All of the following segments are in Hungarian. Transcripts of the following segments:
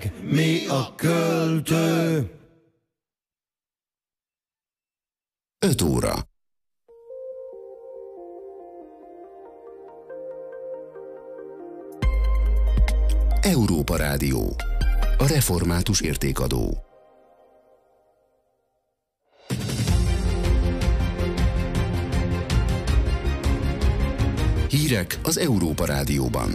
mi a költő? 5 óra. Európa Rádió. A református értékadó. Hírek az Európa Rádióban.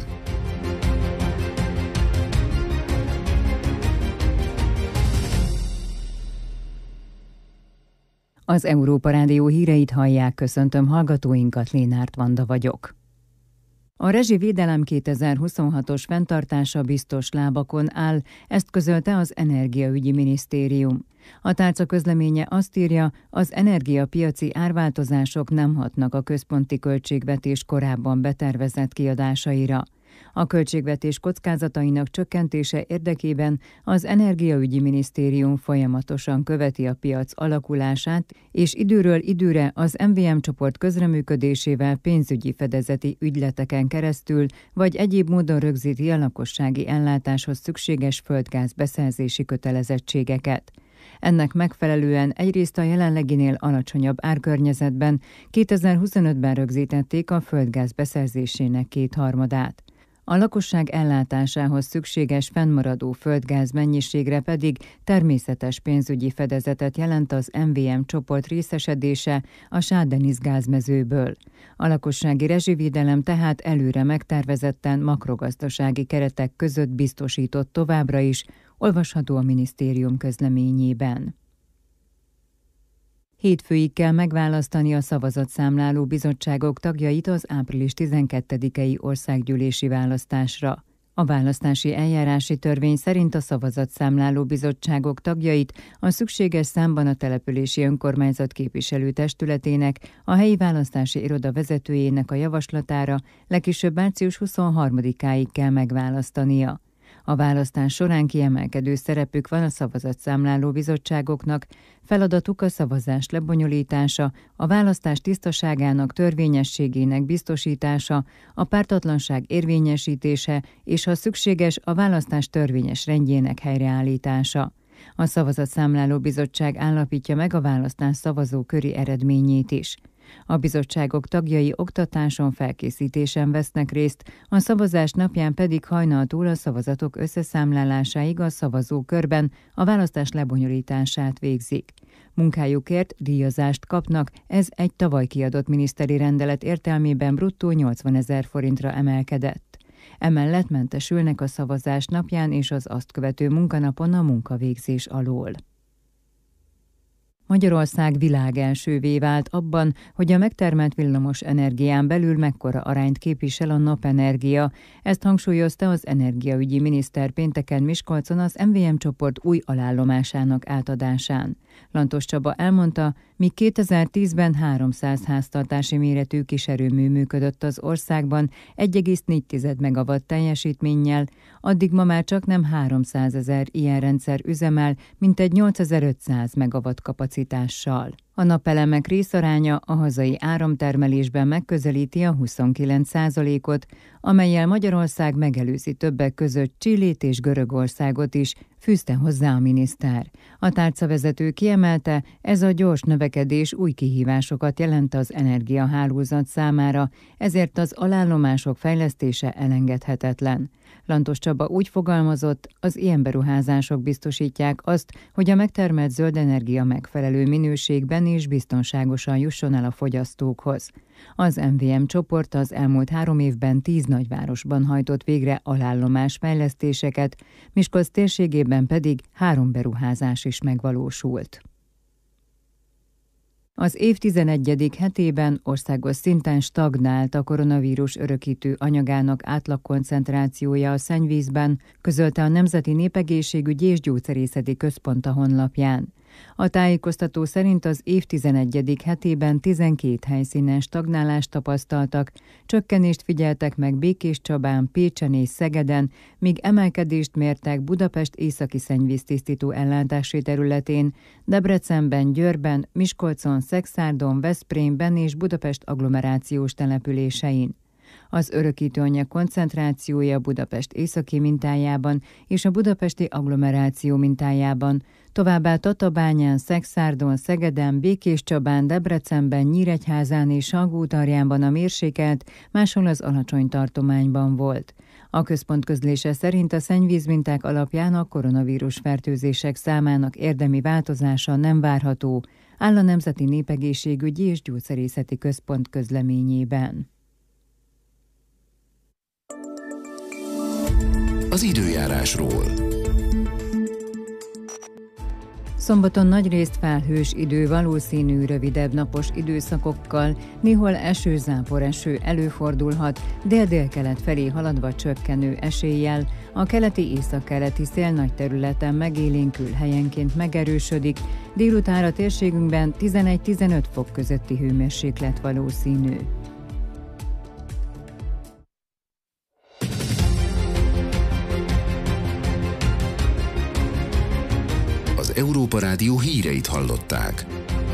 Az Európa Rádió híreit hallják, köszöntöm hallgatóinkat, Lénárt Vanda vagyok. A rezsivédelem 2026-os fenntartása biztos lábakon áll, ezt közölte az Energiaügyi Minisztérium. A tárca közleménye azt írja, az energiapiaci árváltozások nem hatnak a központi költségvetés korábban betervezett kiadásaira. A költségvetés kockázatainak csökkentése érdekében az Energiaügyi Minisztérium folyamatosan követi a piac alakulását, és időről időre az MVM csoport közreműködésével pénzügyi fedezeti ügyleteken keresztül vagy egyéb módon rögzíti a lakossági ellátáshoz szükséges földgáz beszerzési kötelezettségeket. Ennek megfelelően egyrészt a jelenleginél alacsonyabb árkörnyezetben 2025-ben rögzítették a földgáz beszerzésének 2/3. A lakosság ellátásához szükséges fennmaradó földgáz mennyiségre pedig természetes pénzügyi fedezetet jelent az MVM csoport részesedése a Sárdeniz gázmezőből. A lakossági rezsivédelem tehát előre megtervezetten makrogazdasági keretek között biztosított továbbra is, olvasható a minisztérium közleményében. Hétfőig kell megválasztani a szavazatszámláló bizottságok tagjait az április 12-i országgyűlési választásra. A választási eljárási törvény szerint a szavazatszámláló bizottságok tagjait a szükséges számban a települési önkormányzat képviselőtestületének, a helyi választási iroda vezetőjének a javaslatára legkésőbb március 23-áig kell megválasztania. A választás során kiemelkedő szerepük van a szavazatszámláló bizottságoknak, feladatuk a szavazás lebonyolítása, a választás tisztaságának, törvényességének biztosítása, a pártatlanság érvényesítése és ha szükséges a választás törvényes rendjének helyreállítása. A szavazatszámláló bizottság állapítja meg a választás szavazóköri eredményét is. A bizottságok tagjai oktatáson, felkészítésen vesznek részt, a szavazás napján pedig hajnaltól a szavazatok összeszámlálásáig a szavazókörben a választás lebonyolítását végzik. Munkájukért díjazást kapnak, ez egy tavaly kiadott miniszteri rendelet értelmében bruttó 80 000 forintra emelkedett. Emellett mentesülnek a szavazás napján és az azt követő munkanapon a munkavégzés alól. Magyarország világelsővé vált abban, hogy a megtermelt villamos energián belül mekkora arányt képvisel a napenergia. Ezt hangsúlyozta az energiaügyi miniszter pénteken Miskolcon az MVM csoport új alállomásának átadásán. Lantos Csaba elmondta, míg 2010-ben 300 háztartási méretű kiserőmű működött az országban 1,4 megawatt teljesítménnyel, addig ma már csaknem 300 000 ilyen rendszer üzemel, mintegy 8500 megawatt kapacitással. A napelemek részaránya a hazai áramtermelésben megközelíti a 29%-ot, amellyel Magyarország megelőzi többek között Chilét és Görögországot is, fűzte hozzá a miniszter. A tárcavezető kiemelte, ez a gyors növekedés új kihívásokat jelent az energiahálózat számára, ezért az alállomások fejlesztése elengedhetetlen. Lantos Csaba úgy fogalmazott, az ilyen beruházások biztosítják azt, hogy a megtermelt zöld energia megfelelő minőségben és biztonságosan jusson el a fogyasztókhoz. Az MVM csoport az elmúlt 3 évben 10 nagyvárosban hajtott végre alállomás fejlesztéseket, Miskolc térségében pedig 3 beruházás is megvalósult. Az év 11. hetében országos szinten stagnált a koronavírus örökítő anyagának átlagkoncentrációja a szennyvízben, közölte a Nemzeti Népegészségügyi és Gyógyszerészeti Központ a honlapján. A tájékoztató szerint az év 11. hetében 12 helyszínen stagnálást tapasztaltak, csökkenést figyeltek meg Békéscsabán, Pécsen és Szegeden, míg emelkedést mértek Budapest északi szennyvíztisztító ellátási területén, Debrecenben, Győrben, Miskolcon, Szekszárdon, Veszprémben és Budapest agglomerációs településein. Az örökítőanyag koncentrációja Budapest északi mintájában és a budapesti agglomeráció mintájában, továbbá Tatabányán, Szekszárdon, Szegeden, Békéscsabán, Debrecenben, Nyíregyházán és Salgótarjánban a mérsékelt, máshol az alacsony tartományban volt. A központ közlése szerint a szennyvízminták alapján a koronavírus fertőzések számának érdemi változása nem várható, áll a Nemzeti Népegészségügyi és Gyógyszerészeti Központ közleményében. Az időjárásról. Szombaton nagyrészt felhős idő, valószínű rövidebb napos időszakokkal, néhol eső-záporeső előfordulhat, dél-délkelet felé haladva csökkenő eséllyel, a keleti-északkeleti szél nagy területen megélénkül, helyenként megerősödik, délutánra térségünkben 11-15 fok közötti hőmérséklet valószínű. Európa Rádió híreit hallották.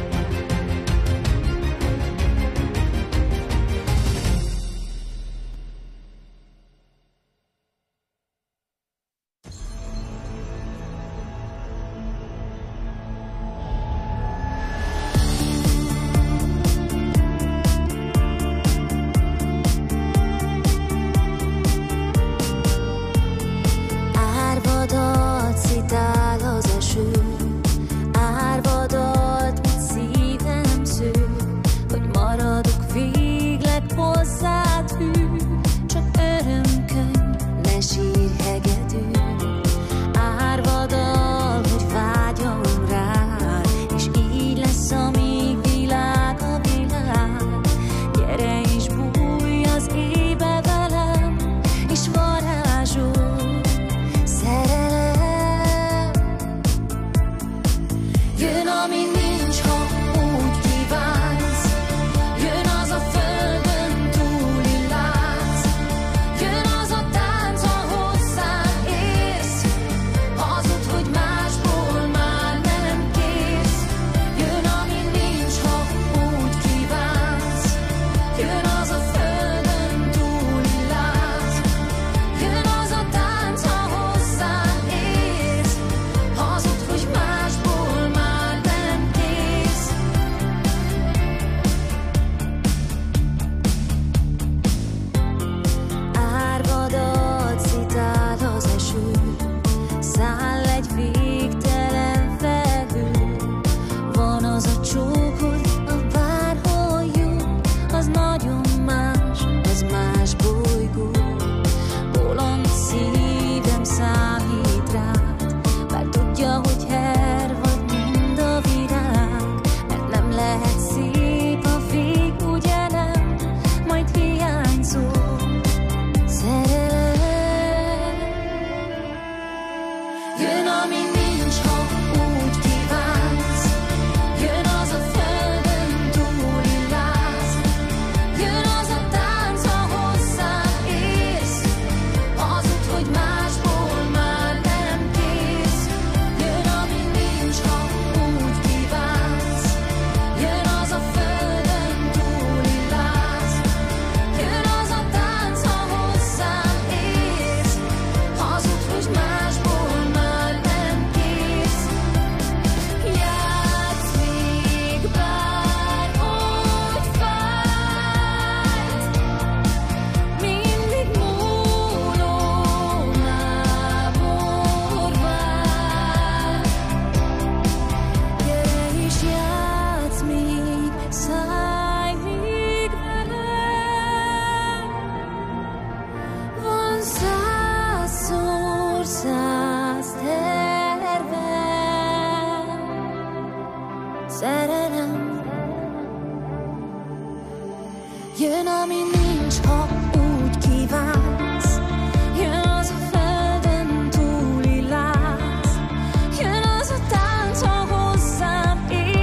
Jön, ami nincs, ha úgy kívánsz. Jön az a földön túli láz. Jön az a tánc, ha hozzám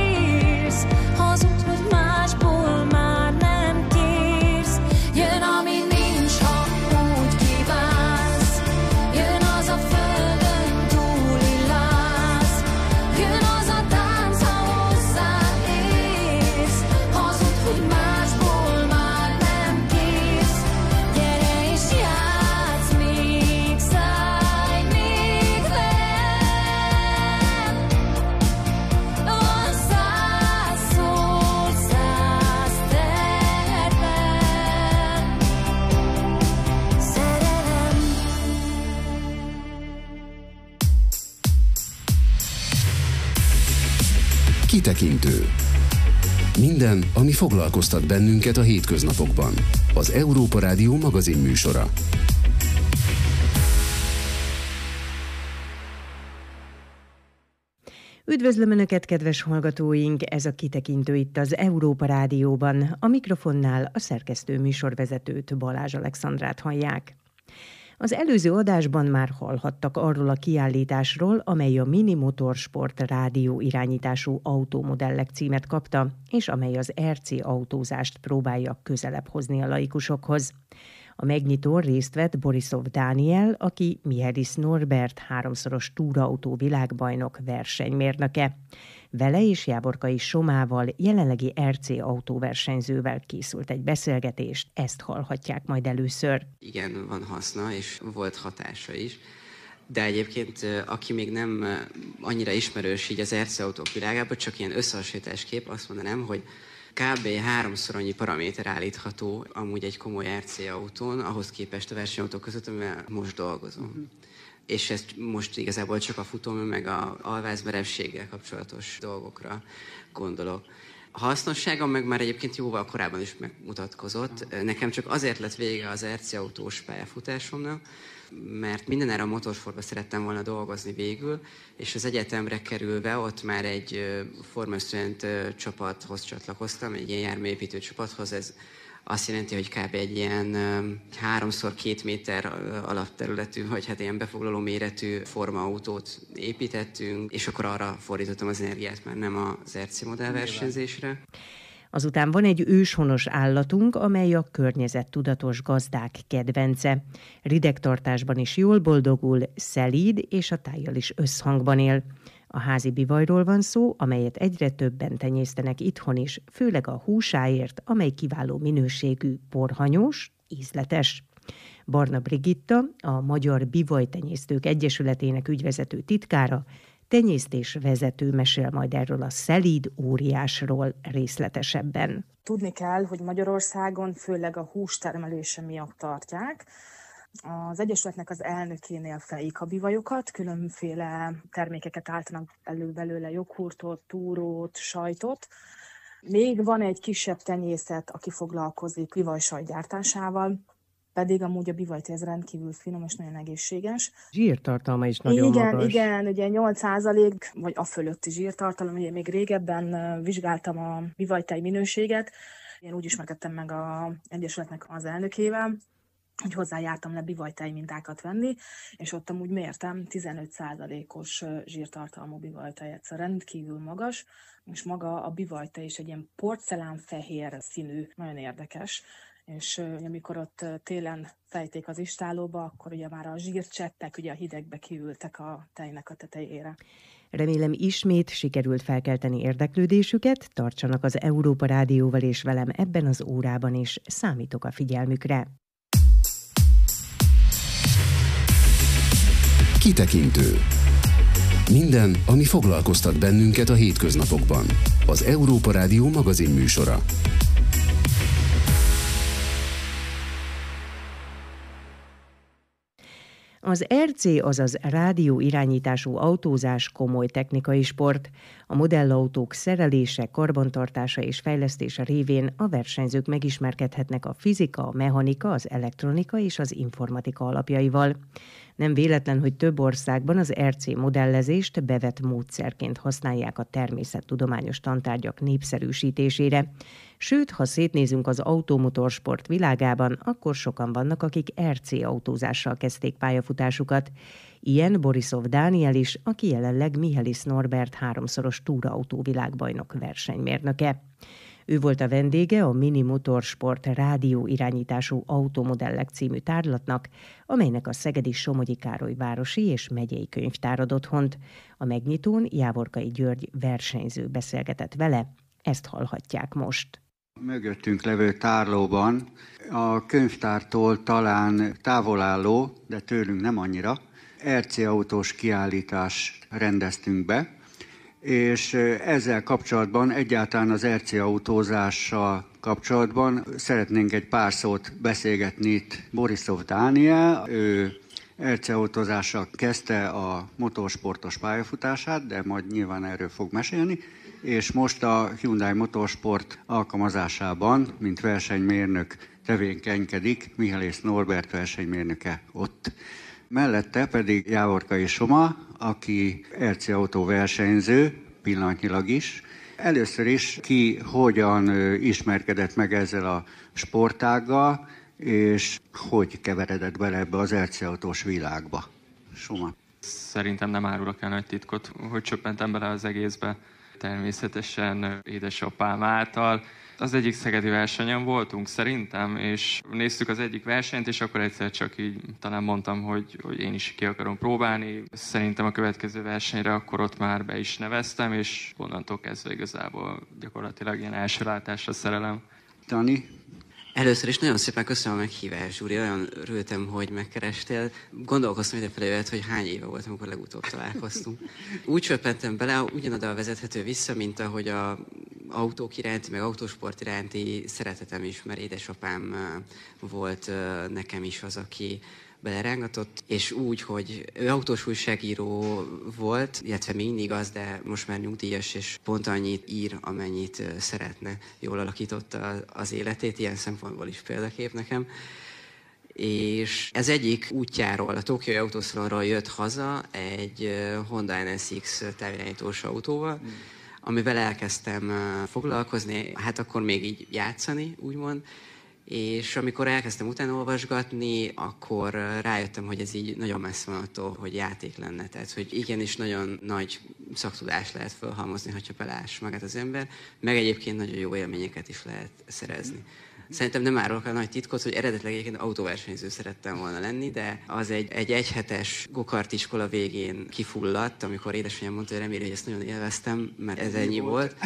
érsz. Hazudj, hogy másból már nem kérsz. Jön, ami nincs, ha úgy kívánsz. Jön az a földön túli láz. Jön az a tánc, ha hozzám érsz. Hazudj, hogy másból már nem kérsz. Kitekintő. Minden, ami foglalkoztat bennünket a hétköznapokban. Az Európa Rádió magazin műsora. Üdvözlöm Önöket, kedves hallgatóink! Ez a Kitekintő itt az Európa Rádióban. A mikrofonnál a szerkesztő műsorvezetőt, Balázs Alexandrát hallják. Az előző adásban már hallhattak arról a kiállításról, amely a Mini Motorsport rádió irányítású automodellek címet kapta, és amely az RC autózást próbálja közelebb hozni a laikusokhoz. A megnyitón részt vett Borisov Dániel, aki Mihelis Norbert háromszoros túrautó világbajnok versenymérnöke. Vele és Jávorkai Somával, jelenlegi RC autóversenyzővel készült egy beszélgetést, ezt hallhatják majd először. Igen, van haszna, és volt hatása is. De egyébként, aki még nem annyira ismerős így az RC autók világában, csak ilyen összehasonlításképp azt mondanám, hogy kb. 3-szor annyi paraméter állítható amúgy egy komoly RC autón, ahhoz képest a versenyautók között, amivel most dolgozom. És ezt most igazából csak a futómű meg a alvázmerevséggel kapcsolatos dolgokra gondolok. A hasznossága meg már egyébként jóval korábban is megmutatkozott. Nekem csak azért lett vége az RC autós pályafutásomnak, mert mindenára a motorsportba szerettem volna dolgozni végül, és az egyetemre kerülve ott már egy Formula Student csapathoz csatlakoztam, egy ilyen járműépítő csapathoz. Ez azt jelenti, hogy kb. Egy ilyen 3x2 méter alapterületű, vagy hát ilyen befoglaló méretű formaautót építettünk, és akkor arra fordítottam az energiát, már nem az RC modellversenyzésre. Azután van egy őshonos állatunk, amely a környezettudatos gazdák kedvence. Ridegtartásban is jól boldogul, szelíd és a tájjal is összhangban él. A házi bivajról van szó, amelyet egyre többen tenyésztenek itthon is, főleg a húsáért, amely kiváló minőségű, porhanyós, ízletes. Barna Brigitta, a Magyar Bivajtenyésztők Egyesületének ügyvezető titkára, tenyésztésvezető mesél majd erről a szelíd óriásról részletesebben. Tudni kell, hogy Magyarországon főleg a hústermelése miatt tartják. Az Egyesületnek az elnökénél fejik a bivajokat, különféle termékeket állítanak elő belőle, joghurtot, túrót, sajtot. Még van egy kisebb tenyészet, aki foglalkozik bivajsajt gyártásával, pedig amúgy a bivajt ez rendkívül finom és nagyon egészséges. Zsírtartalma is nagyon magas. Igen, ugye 8% vagy a fölötti zsírtartalom. Ugye még régebben vizsgáltam a bivajtej minőséget. Én úgy ismerkedtem meg az Egyesületnek az elnökével, hogy hozzájártam le bivajtej mintákat venni, és ott amúgy mértem 15%-os zsírtartalmú bivajtejet, szóval rendkívül magas, és maga a bivajtej is egy ilyen porcelánfehér színű, nagyon érdekes, és amikor ott télen fejték az istállóba, akkor ugye már a zsírcseppek ugye a hidegbe kiültek a tejnek a tetejére. Remélem ismét sikerült felkelteni érdeklődésüket, tartsanak az Európa Rádióval és velem ebben az órában is, számítok a figyelmükre. Kitekintő. Minden, ami foglalkoztat bennünket a hétköznapokban. Az Európa Rádió magazin műsora. Az RC, azaz rádió irányítású autózás komoly technikai sport. A modellautók szerelése, karbantartása és fejlesztése révén a versenyzők megismerkedhetnek a fizika, a mechanika, az elektronika és az informatika alapjaival. Nem véletlen, hogy több országban az RC modellezést bevett módszerként használják a természettudományos tantárgyak népszerűsítésére. Sőt, ha szétnézünk az automotorsport világában, akkor sokan vannak, akik RC autózással kezdték pályafutásukat. Ilyen Borisov Dániel is, aki jelenleg Mihelis Norbert háromszoros túrautó világbajnok versenymérnöke. Ő volt a vendége a Mini Motorsport rádió irányítású automodellek című tárlatnak, amelynek a szegedi Somogyi Károly városi és megyei könyvtár ad otthont. A megnyitón Jávorkai György versenyző beszélgetett vele, ezt hallhatják most. Mögöttünk levő tárlóban a könyvtártól talán távolálló, de tőlünk nem annyira, RC autós kiállítást rendeztünk be, és ezzel kapcsolatban, egyáltalán az RC autózással kapcsolatban szeretnénk egy pár szót beszélgetni itt. Borisov Dániel, ő RC autózással kezdte a motorsportos pályafutását, de majd nyilván erről fog mesélni, és most a Hyundai Motorsport alkalmazásában, mint versenymérnök tevékenykedik, Mihályész Norbert versenymérnöke ott. Mellette pedig Jávorkai Soma, aki RC Autó versenyző, pillanatnyilag is. Először is ki hogyan ismerkedett meg ezzel a sportággal, és hogy keveredett bele ebbe az RC autós világba? Soma. Szerintem nem árulok el nagy titkot, hogy csöppentem bele az egészbe. Természetesen édesapám által. Az egyik szegedi versenyen voltunk szerintem, és néztük az egyik versenyt, és akkor egyszer csak így talán mondtam, hogy én is ki akarom próbálni. Szerintem a következő versenyre akkor ott már be is neveztem, és onnantól kezdve igazából gyakorlatilag ilyen első látásra szerelem. Dani? Először is nagyon szépen köszönöm a meghívást, Zsuri, olyan örültem, hogy megkerestél. Gondolkoztam idefelé olyat, hogy hány éve volt, amikor legutóbb találkoztunk. Úgy csöppentem bele, ugyanoda vezethető vissza, mint ahogy az autók iránti, meg autósport iránti szeretetem is, mert édesapám volt nekem is az, aki belerángatott, és úgy, hogy ő autós újságíró volt, illetve mindig az, de most már nyugdíjas, és pont annyit ír, amennyit szeretne. Jól alakította az életét, ilyen szempontból is példakép nekem. És ez egyik útjáról, a Tokiói Autószalonról jött haza egy Honda NSX távirányítós autóval, amivel elkezdtem foglalkozni, hát akkor még így játszani, úgymond. És amikor elkezdtem utána olvasgatni, akkor rájöttem, hogy ez így nagyon messze van attól, hogy játék lenne. Tehát, hogy igenis nagyon nagy szaktudást lehet felhalmozni, hogyha beláss magát az ember, meg egyébként nagyon jó élményeket is lehet szerezni. Szerintem nem árulok el nagy titkot, hogy eredetileg egyébként autóversenyző szerettem volna lenni, de az egy egyhetes gokartiskola végén kifulladt, amikor édesanyám mondta, hogy remélem, hogy ezt nagyon élveztem, mert ez ennyi volt.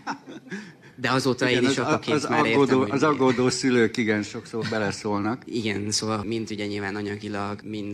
De azóta igen, én is apaként már értem, hogy... Az aggódó szülők igen sokszor beleszólnak. Igen, szóval mind ugye nyilván anyagilag, mind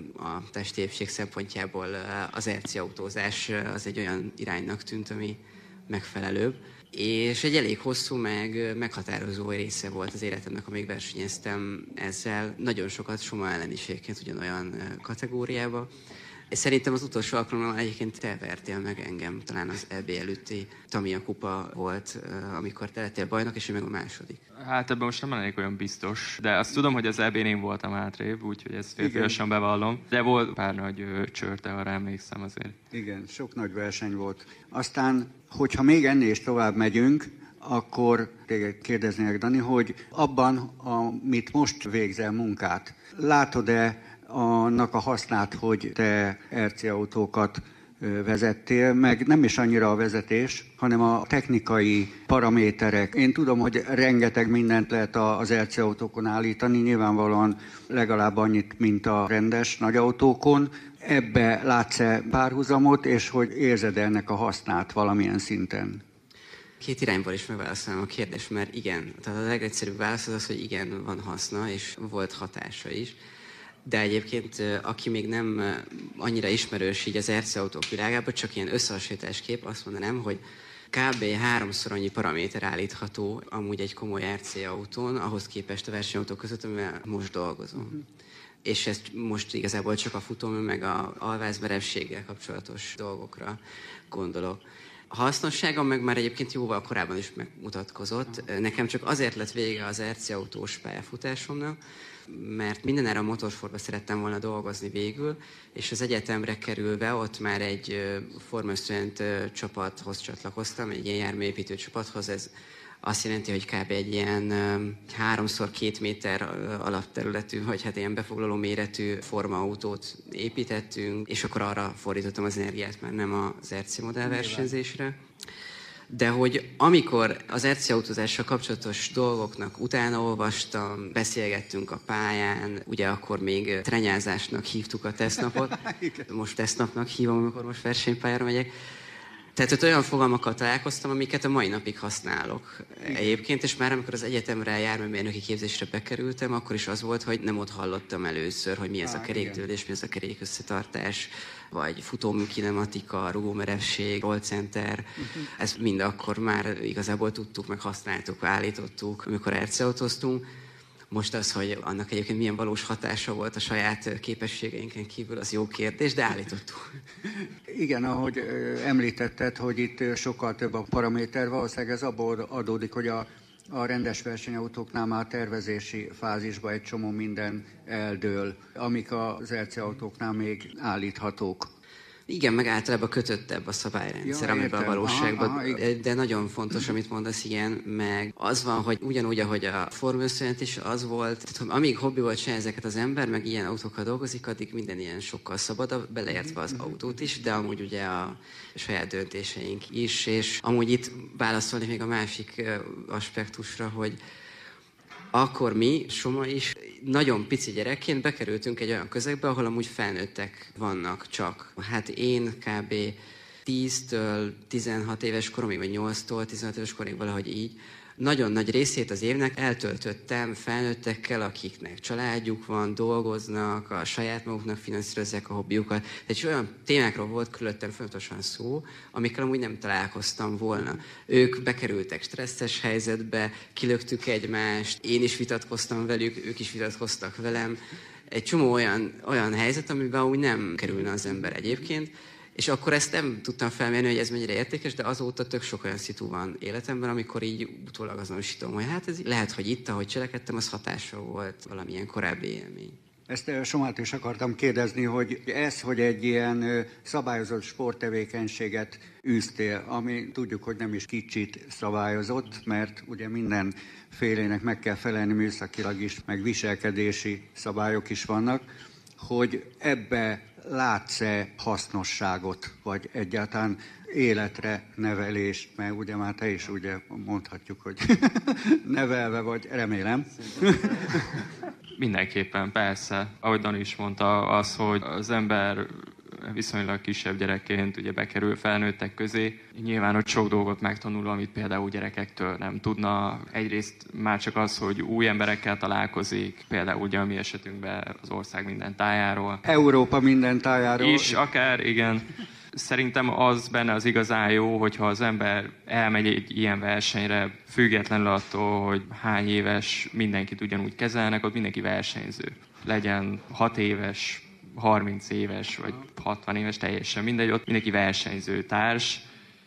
a testi épség szempontjából az RC autózás az egy olyan iránynak tűnt, ami megfelelőbb. És egy elég hosszú, meghatározó része volt az életemnek, amíg versenyeztem ezzel. Nagyon sokat Soma elleniségként ugyanolyan kategóriába. És szerintem az utolsó alkalommal egyébként te vertél meg engem, talán az EB előtti Tamiya kupa volt, amikor te lettél bajnok, és én meg a második. Hát ebben most nem lennék olyan biztos, de azt tudom, hogy az EB-n én voltam hátrébb, úgyhogy ezt férfiasan bevallom. De volt pár nagy csörte, arra emlékszem azért. Igen, sok nagy verseny volt. Aztán, hogyha még ennél is tovább megyünk, akkor téged kérdeznék, Dani, hogy abban, amit most végzel munkát, látod-e annak a hasznát, hogy te RC autókat vezettél, meg nem is annyira a vezetés, hanem a technikai paraméterek. Én tudom, hogy rengeteg mindent lehet az RC autókon állítani, nyilvánvalóan legalább annyit, mint a rendes nagy autókon. Ebbe látsz-e párhuzamot, és hogy érzed ennek a hasznát valamilyen szinten? Két irányból is megválaszolom a kérdést, mert igen, tehát a legegyszerűbb válasz az, hogy igen, van haszna, és volt hatása is. De egyébként, aki még nem annyira ismerős így az RC autók világában, csak ilyen összehasonlításképp azt mondanám, hogy kb. 3-szor annyi paraméter állítható amúgy egy komoly RC autón, ahhoz képest a versenyautók között, amivel most dolgozom. És ezt most igazából csak a futómű meg a alvázmerevséggel kapcsolatos dolgokra gondolok. A hasznossága meg már egyébként jóval korábban is megmutatkozott. Nekem csak azért lett vége az RC autós pályafutásomnak, mert mindenára a motorsportba szerettem volna dolgozni végül, és az egyetemre kerülve ott már egy Formula Student csapathoz csatlakoztam, egy ilyen járműépítő csapathoz. Ez azt jelenti, hogy kb. Egy ilyen 3x2 méter alapterületű, vagy hát ilyen befoglaló méretű formaautót építettünk, és akkor arra fordítottam az energiát, már nem az RC modellversenyzésre. De hogy amikor az RC autózással kapcsolatos dolgoknak utána olvastam, beszélgettünk a pályán, ugye akkor még trenyázásnak hívtuk a tesztnapot, most tesztnapnak hívom, amikor most versenypályára megyek. Tehát ott olyan fogalmakkal találkoztam, amiket a mai napig használok egyébként, és már amikor az egyetemre járműmérnöki képzésre bekerültem, akkor is az volt, hogy nem ott hallottam először, hogy mi ez a kerékdődés, mi ez a kerékösszetartás, vagy futómű kinematika, rugómerevség, roll center. Ezt mind akkor már igazából tudtuk, meg használtuk, állítottuk, amikor RC autóztunk. Most az, hogy annak egyébként milyen valós hatása volt a saját képességeinken kívül, az jó kérdés, de állítottuk. Igen, ahogy említetted, hogy itt sokkal több a paraméter, valószínűleg ez abból adódik, hogy a rendes versenyautóknál már tervezési fázisban egy csomó minden eldől, amik az RC autóknál még állíthatók. Igen, meg általában kötöttebb a szabályrendszer, amiben a valóságban. De nagyon fontos, amit mondasz, igen, meg az van, hogy ugyanúgy, ahogy a Formula 1 is az volt, tehát amíg hobbiból csinál ezeket az ember, meg ilyen autókkal dolgozik, addig minden ilyen sokkal szabadabb, beleértve az autót is, de amúgy ugye a saját döntéseink is, és amúgy itt válaszolni még a másik aspektusra, hogy akkor mi, Soma is, nagyon pici gyerekként bekerültünk egy olyan közegbe, ahol amúgy felnőttek vannak csak. Hát én kb. 10-től 16 éves koromig, vagy 8-tól 16 éves koromig valahogy így, nagyon nagy részét az évnek eltöltöttem felnőttekkel, akiknek családjuk van, dolgoznak, a saját maguknak finanszírozzák a hobbiukat. Tehát olyan témákról volt körülöttem folyamatosan szó, amikkel amúgy nem találkoztam volna. Ők bekerültek stresszes helyzetbe, kilöktük egymást, én is vitatkoztam velük, ők is vitatkoztak velem. Egy csomó olyan helyzet, amiben úgy nem kerülne az ember egyébként. És akkor ezt nem tudtam felmérni, hogy ez mennyire értékes, de azóta tök sok olyan szitu van életemben, amikor így utólag azonosítom, hogy hát ez lehet, hogy itt, ahogy cselekedtem, az hatással volt valamilyen korábbi élmény. Ezt Somát is akartam kérdezni, hogy hogy egy ilyen szabályozott sporttevékenységet űztél, ami tudjuk, hogy nem is kicsit szabályozott, mert ugye minden félének meg kell felelni műszakilag is, meg viselkedési szabályok is vannak, hogy ebbe látsz-e hasznosságot, vagy egyáltalán életre nevelést, mert ugye már te is ugye mondhatjuk, hogy nevelve vagy, remélem. Mindenképpen, persze. Ahogy Dani is mondta, az, hogy az ember viszonylag kisebb gyerekként ugye bekerül felnőttek közé. Nyilván, hogy sok dolgot megtanul, amit például gyerekektől nem tudna. Egyrészt már csak az, hogy új emberekkel találkozik, például ugye a mi esetünkben az ország minden tájáról. Európa minden tájáról. És akár, igen. Szerintem az benne az igazán jó, hogyha az ember elmegy egy ilyen versenyre, függetlenül attól, hogy hány éves, mindenkit ugyanúgy kezelnek, ott mindenki versenyző. Legyen 6 éves, 30 éves, vagy 60 éves, teljesen mindegy, ott mindenki versenyző társ,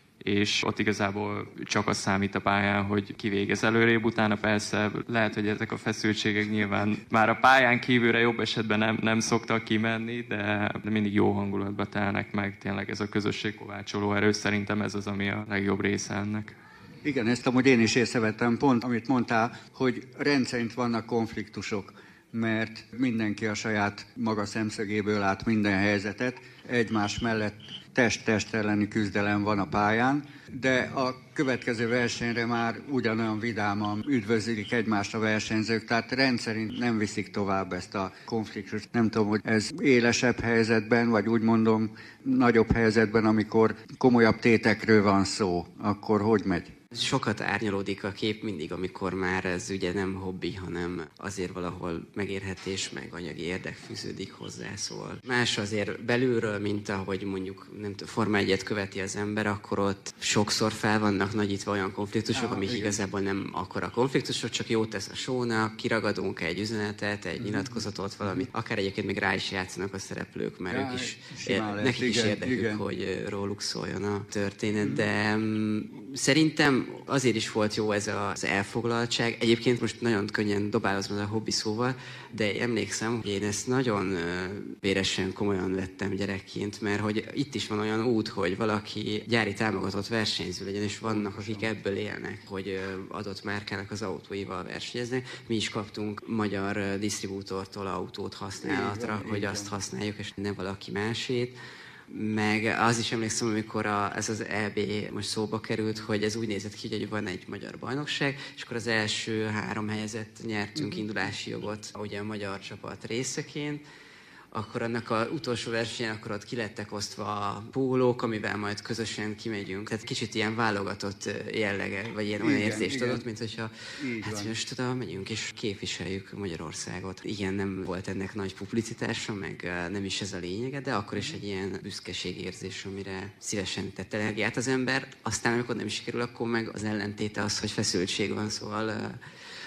és ott igazából csak az számít a pályán, hogy kivégez előrébb, utána persze lehet, hogy ezek a feszültségek nyilván már a pályán kívülre jobb esetben nem szoktak kimenni, de mindig jó hangulatba telnek meg, tényleg ez a közösség kovácsoló erő, szerintem ez az, ami a legjobb része ennek. Igen, ezt amúgy én is észrevettem, pont amit mondtál, hogy rendszerint vannak konfliktusok, mert mindenki a saját maga szemszögéből lát minden helyzetet, egymás mellett test-test elleni küzdelem van a pályán, de a következő versenyre már ugyanolyan vidáman üdvözlik egymást a versenyzők, tehát rendszerint nem viszik tovább ezt a konfliktust. Nem tudom, hogy ez élesebb helyzetben, vagy úgy mondom, nagyobb helyzetben, amikor komolyabb tétekről van szó, akkor hogy megy? Sokat árnyalódik a kép mindig, amikor már ez ugye nem hobbi, hanem azért valahol megérhetés, meg anyagi érdek fűződik hozzá, szóval. Más azért belülről, mint ahogy mondjuk nem tudom, Forma 1-et követi az ember, akkor ott sokszor fel vannak nagyítva olyan konfliktusok, amik igazából nem akkora konfliktusok, csak jót tesz a shownak, kiragadunk egy üzenetet, egy nyilatkozatot, valamit. Akár egyébként még rá is játszanak a szereplők, mert ők is, nekik is érdekük, hogy róluk szóljon a történet, de szerintem azért is volt jó ez az elfoglaltság. Egyébként most nagyon könnyen dobálozom a hobbi szóval, de emlékszem, hogy én ezt nagyon véresen komolyan vettem gyerekként, mert hogy itt is van olyan út, hogy valaki gyári támogatott versenyző legyen, és vannak, akik ebből élnek, hogy adott márkának az autóival versenyeznek. Mi is kaptunk magyar disztribútortól autót használatra, hogy azt használjuk, és ne valaki másét. Meg az is emlékszem, amikor ez az EB most szóba került, hogy ez úgy nézett ki, hogy van egy magyar bajnokság, és akkor az első 3 helyezett nyertünk indulási jogot ugye a magyar csapat részeként, akkor annak az utolsó versenyen akkor ott ki lettek osztva a pólók, amivel majd közösen kimegyünk. Tehát kicsit ilyen válogatott jellege, vagy ilyen olyan érzést adott, mint hogyha hát most megyünk és képviseljük Magyarországot. Igen, nem volt ennek nagy publicitása, meg nem is ez a lényege, de akkor is egy ilyen büszkeségérzés, amire szívesen tett energiát az ember. Aztán, amikor nem is sikerül, akkor meg az ellentéte az, hogy feszültség van, szóval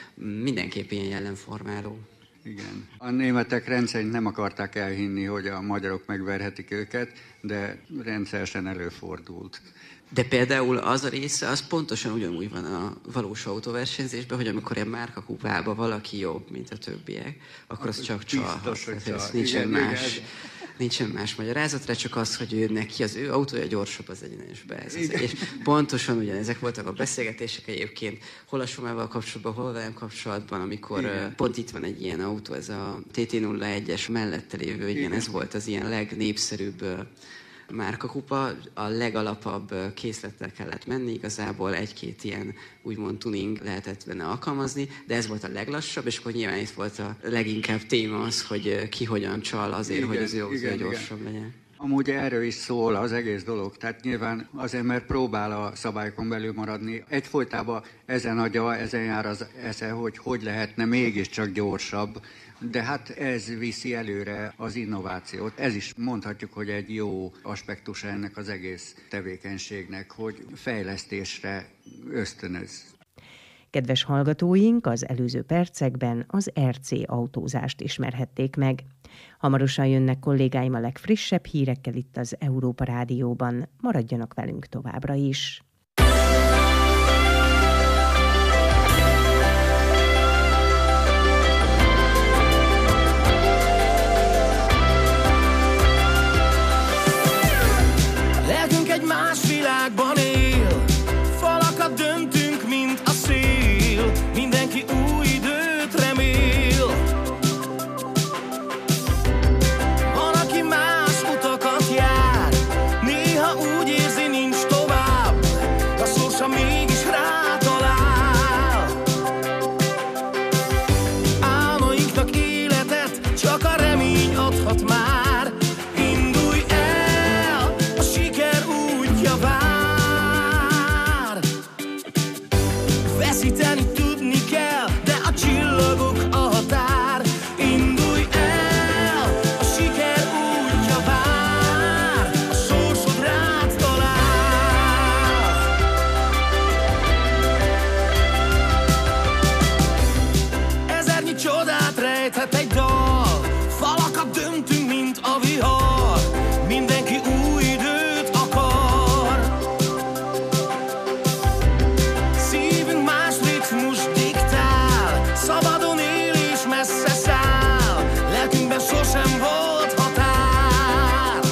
mindenképp ilyen jellemformáló. Igen. A németek rendszerint nem akarták elhinni, hogy a magyarok megverhetik őket, de rendszeresen előfordult. De például az a része, az pontosan ugyanúgy van a valós autóversenyzésben, hogy amikor ilyen márkakupában valaki jobb, mint a többiek, akkor az csak csalhat. Nincsen más magyarázatra, csak az, hogy ő neki az ő autója gyorsabb az egyenesbe. És pontosan ugyanezek voltak a beszélgetések egyébként, hol a Somával kapcsolatban, hol velem kapcsolatban, amikor pont itt van egy ilyen autó, ez a TT01-es mellette lévő, igen, ez volt az ilyen legnépszerűbb márkakupa, a legalapabb készlettel kellett menni, igazából egy-két ilyen úgymond tuning lehetett benne alkalmazni, de ez volt a leglassabb, és akkor nyilván itt volt a leginkább téma az, hogy ki hogyan csal azért, igen, hogy az ő autója gyorsabb legyen. Amúgy erről is szól az egész dolog, tehát nyilván az ember próbál a szabályokon belül maradni. Egyfolytában ezen agya, ezen jár az esze, hogy lehetne mégiscsak gyorsabb, de hát ez viszi előre az innovációt. Ez is mondhatjuk, hogy egy jó aspektusa ennek az egész tevékenységnek, hogy fejlesztésre ösztönöz. Kedves hallgatóink, az előző percekben az RC autózást ismerhették meg. Hamarosan jönnek kollégáim a legfrissebb hírekkel itt az Európa Rádióban. Maradjanak velünk továbbra is. Lelkünk egy más világban él, falakat döntünk, mint a szél, mindenki új időt remél. Van, aki más utakat jár, néha úgy érzi, nincs tovább, a sorsa mégis rátalál. Álmainknak életet csak a remény adhat már. Veszíteni tudni kell, de a csillagok a határ. Indulj el, a siker útja vár, a sorsod rád talál. Ezernyi csodát rejthet egy dal, falakat döntünk, mint a vihar, mindenki új időt akar. Ritmus diktál, szabadon él és messze száll, lelkünkben sosem volt határ.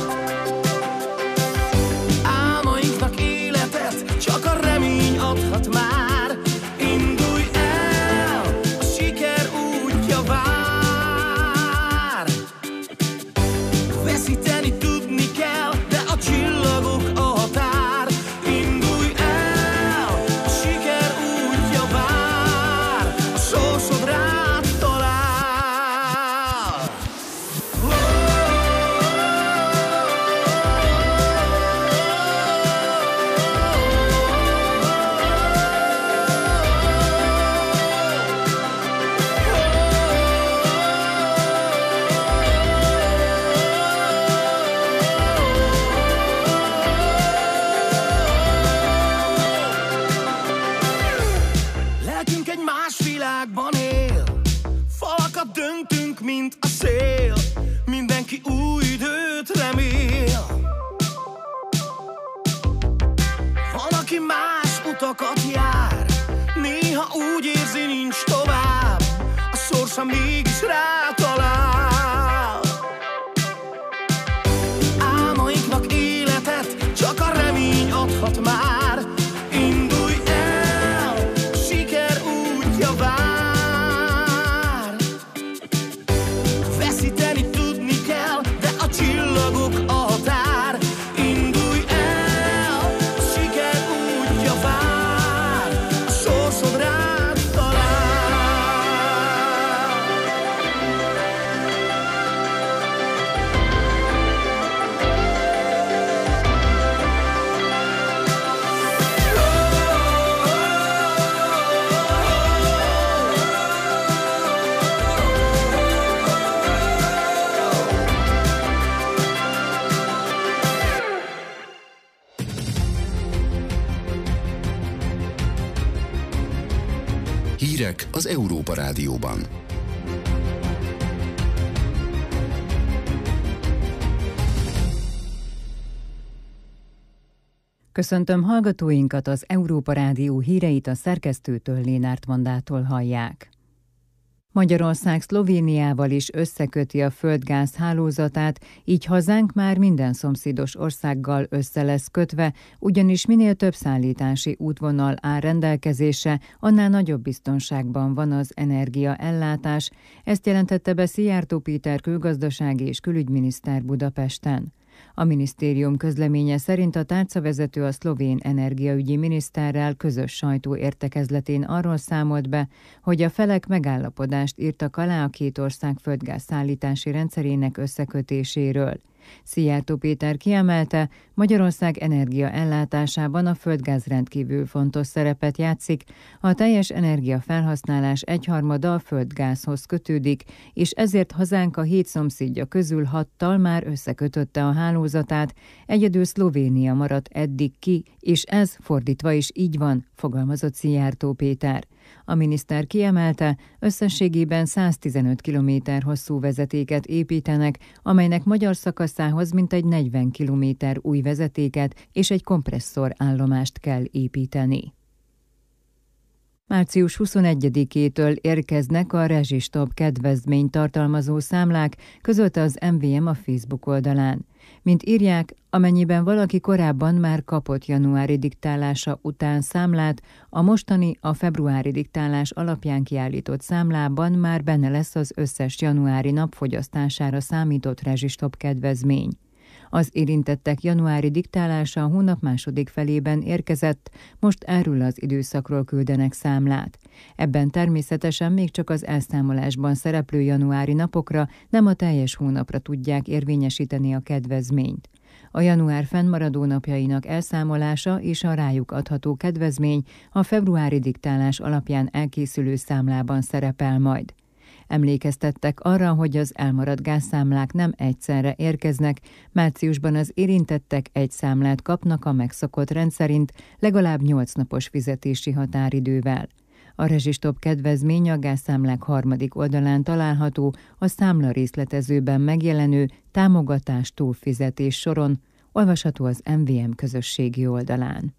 Álmainknak életet csak a remény adhat már. Indulj el, a siker útja vár. Veszíteni tudni kell, de a csillagok a határ. Indulj el, a siker útja vár, a sorsod rád talál. Lelkünk egy más világban él, falakat döntünk, mint a szél, mindenki új időt remél. Van, aki más utakat jár, néha úgy érzi, nincs tovább, a sorsa mégis rátalál. Álmainknak életet csak a remény adhat már. Indulj el, a siker útja vár. Veszíteni tudni kell, de a csillagok a határ. Indulj el, a siker útja vár, a sorsod rád talál. Hírek az Európa Rádióban. Köszöntöm hallgatóinkat, az Európa Rádió híreit a szerkesztőtől, Lénárt Vandától hallják. Magyarország Szlovéniával is összeköti a földgáz hálózatát, így hazánk már minden szomszédos országgal össze lesz kötve, ugyanis minél több szállítási útvonal áll rendelkezésre, annál nagyobb biztonságban van az energiaellátás. Ezt jelentette be Szijjártó Péter külgazdasági és külügyminiszter Budapesten. A minisztérium közleménye szerint a tárcavezető a szlovén energiaügyi miniszterrel közös sajtóértekezletén arról számolt be, hogy a felek megállapodást írtak alá a két ország földgáz szállítási rendszerének összekötéséről. Szijjártó Péter kiemelte, Magyarország energiaellátásában a földgáz rendkívül fontos szerepet játszik, a teljes energiafelhasználás 1/3 a földgázhoz kötődik, és ezért hazánk a 7 szomszédja közül 6-tal már összekötötte a hálózatát, egyedül Szlovénia maradt eddig ki, és ez fordítva is így van, fogalmazott Szijjártó Péter. A miniszter kiemelte, összességében 115 kilométer hosszú vezetéket építenek, amelynek magyar szakaszához mintegy 40 kilométer új vezetéket és egy kompresszorállomást kell építeni. Március 21-től érkeznek a rezsistop kedvezményt tartalmazó számlák, közölte az MVM a Facebook oldalán. Mint írják, amennyiben valaki korábban már kapott januári diktálása után számlát, a mostani, a februári diktálás alapján kiállított számlában már benne lesz az összes januári nap fogyasztására számított rezsistop kedvezmény. Az érintettek januári diktálása a hónap második felében érkezett, most erről az időszakról küldenek számlát. Ebben természetesen még csak az elszámolásban szereplő januári napokra, nem a teljes hónapra tudják érvényesíteni a kedvezményt. A január fennmaradó napjainak elszámolása és a rájuk adható kedvezmény a februári diktálás alapján elkészülő számlában szerepel majd. Emlékeztettek arra, hogy az elmaradt gázszámlák nem egyszerre érkeznek, márciusban az érintettek egy számlát kapnak a megszokott rendszerint, legalább 8 napos fizetési határidővel. A rezsistop kedvezmény a gázszámlák harmadik oldalán található, a számla részletezőben megjelenő támogatás túlfizetés soron, olvasható az MVM közösségi oldalán.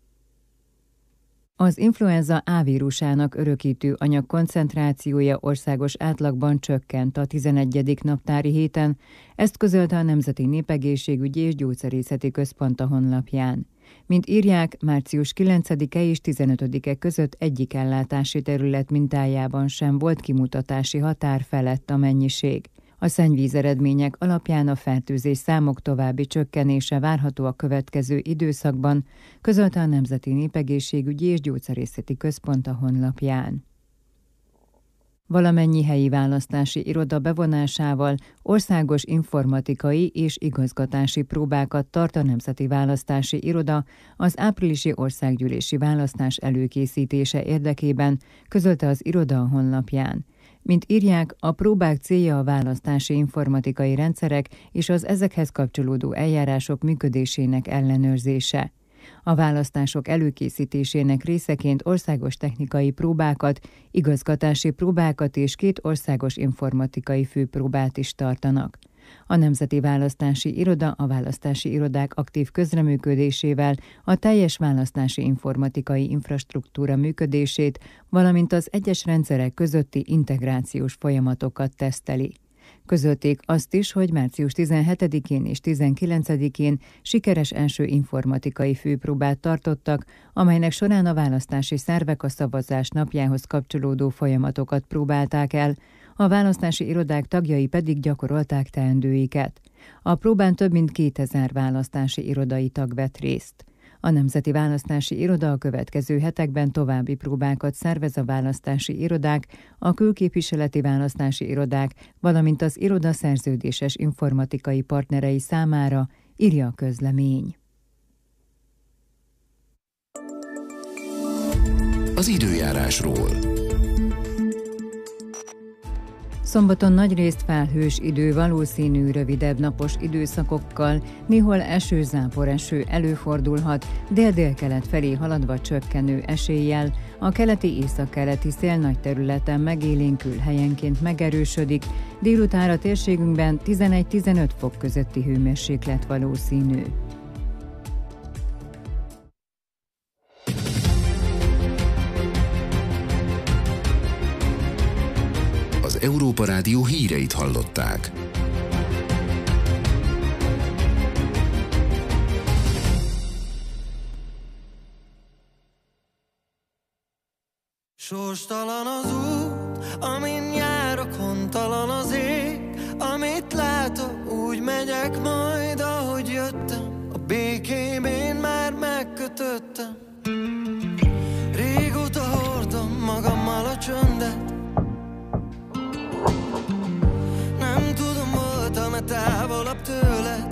Az influenza A vírusának örökítő anyag koncentrációja országos átlagban csökkent a 11. naptári héten, ezt közölte a Nemzeti Népegészségügyi és Gyógyszerészeti Központ a honlapján. Mint írják, március 9-e és 15-e között egyik ellátási terület mintájában sem volt kimutatási határ felett a mennyiség. A szennyvíz eredmények alapján a fertőzés számok további csökkenése várható a következő időszakban, közölte a Nemzeti Népegészségügyi és Gyógyszerészeti Központ a honlapján. Valamennyi helyi választási iroda bevonásával országos informatikai és igazgatási próbákat tart a Nemzeti Választási Iroda az áprilisi országgyűlési választás előkészítése érdekében, közölte az iroda a honlapján. Mint írják, a próbák célja a választási informatikai rendszerek és az ezekhez kapcsolódó eljárások működésének ellenőrzése. A választások előkészítésének részeként országos technikai próbákat, igazgatási próbákat és 2 országos informatikai főpróbát is tartanak. A Nemzeti Választási Iroda a választási irodák aktív közreműködésével a teljes választási informatikai infrastruktúra működését, valamint az egyes rendszerek közötti integrációs folyamatokat teszteli. Közölték azt is, hogy március 17-én és 19-én sikeres első informatikai főpróbát tartottak, amelynek során a választási szervek a szavazás napjához kapcsolódó folyamatokat próbálták el, a választási irodák tagjai pedig gyakorolták teendőiket. A próbán több mint 2000 választási irodai tag vett részt. A Nemzeti Választási Iroda a következő hetekben további próbákat szervez a választási irodák, a külképviseleti választási irodák, valamint az iroda szerződéses informatikai partnerei számára, írja a közlemény. Az időjárásról. Szombaton nagyrészt felhős idő, valószínű rövidebb napos időszakokkal, néhol eső előfordulhat, dél-délkelet felé haladva csökkenő eséllyel, a keleti északkeleti szél nagy területen megélénkül, helyenként megerősödik, délutánra térségünkben 11-15 fok közötti hőmérséklet valószínű. Az Európa Rádió híreit hallották. Sorstalan az út, amin járok, hontalan az ég, amit látok, úgy megyek majd, ahogy jöttem. A békém én már megkötöttem. Régóta hordom magammal a csöndet. Nem tudom, voltam-e távolabb tőled.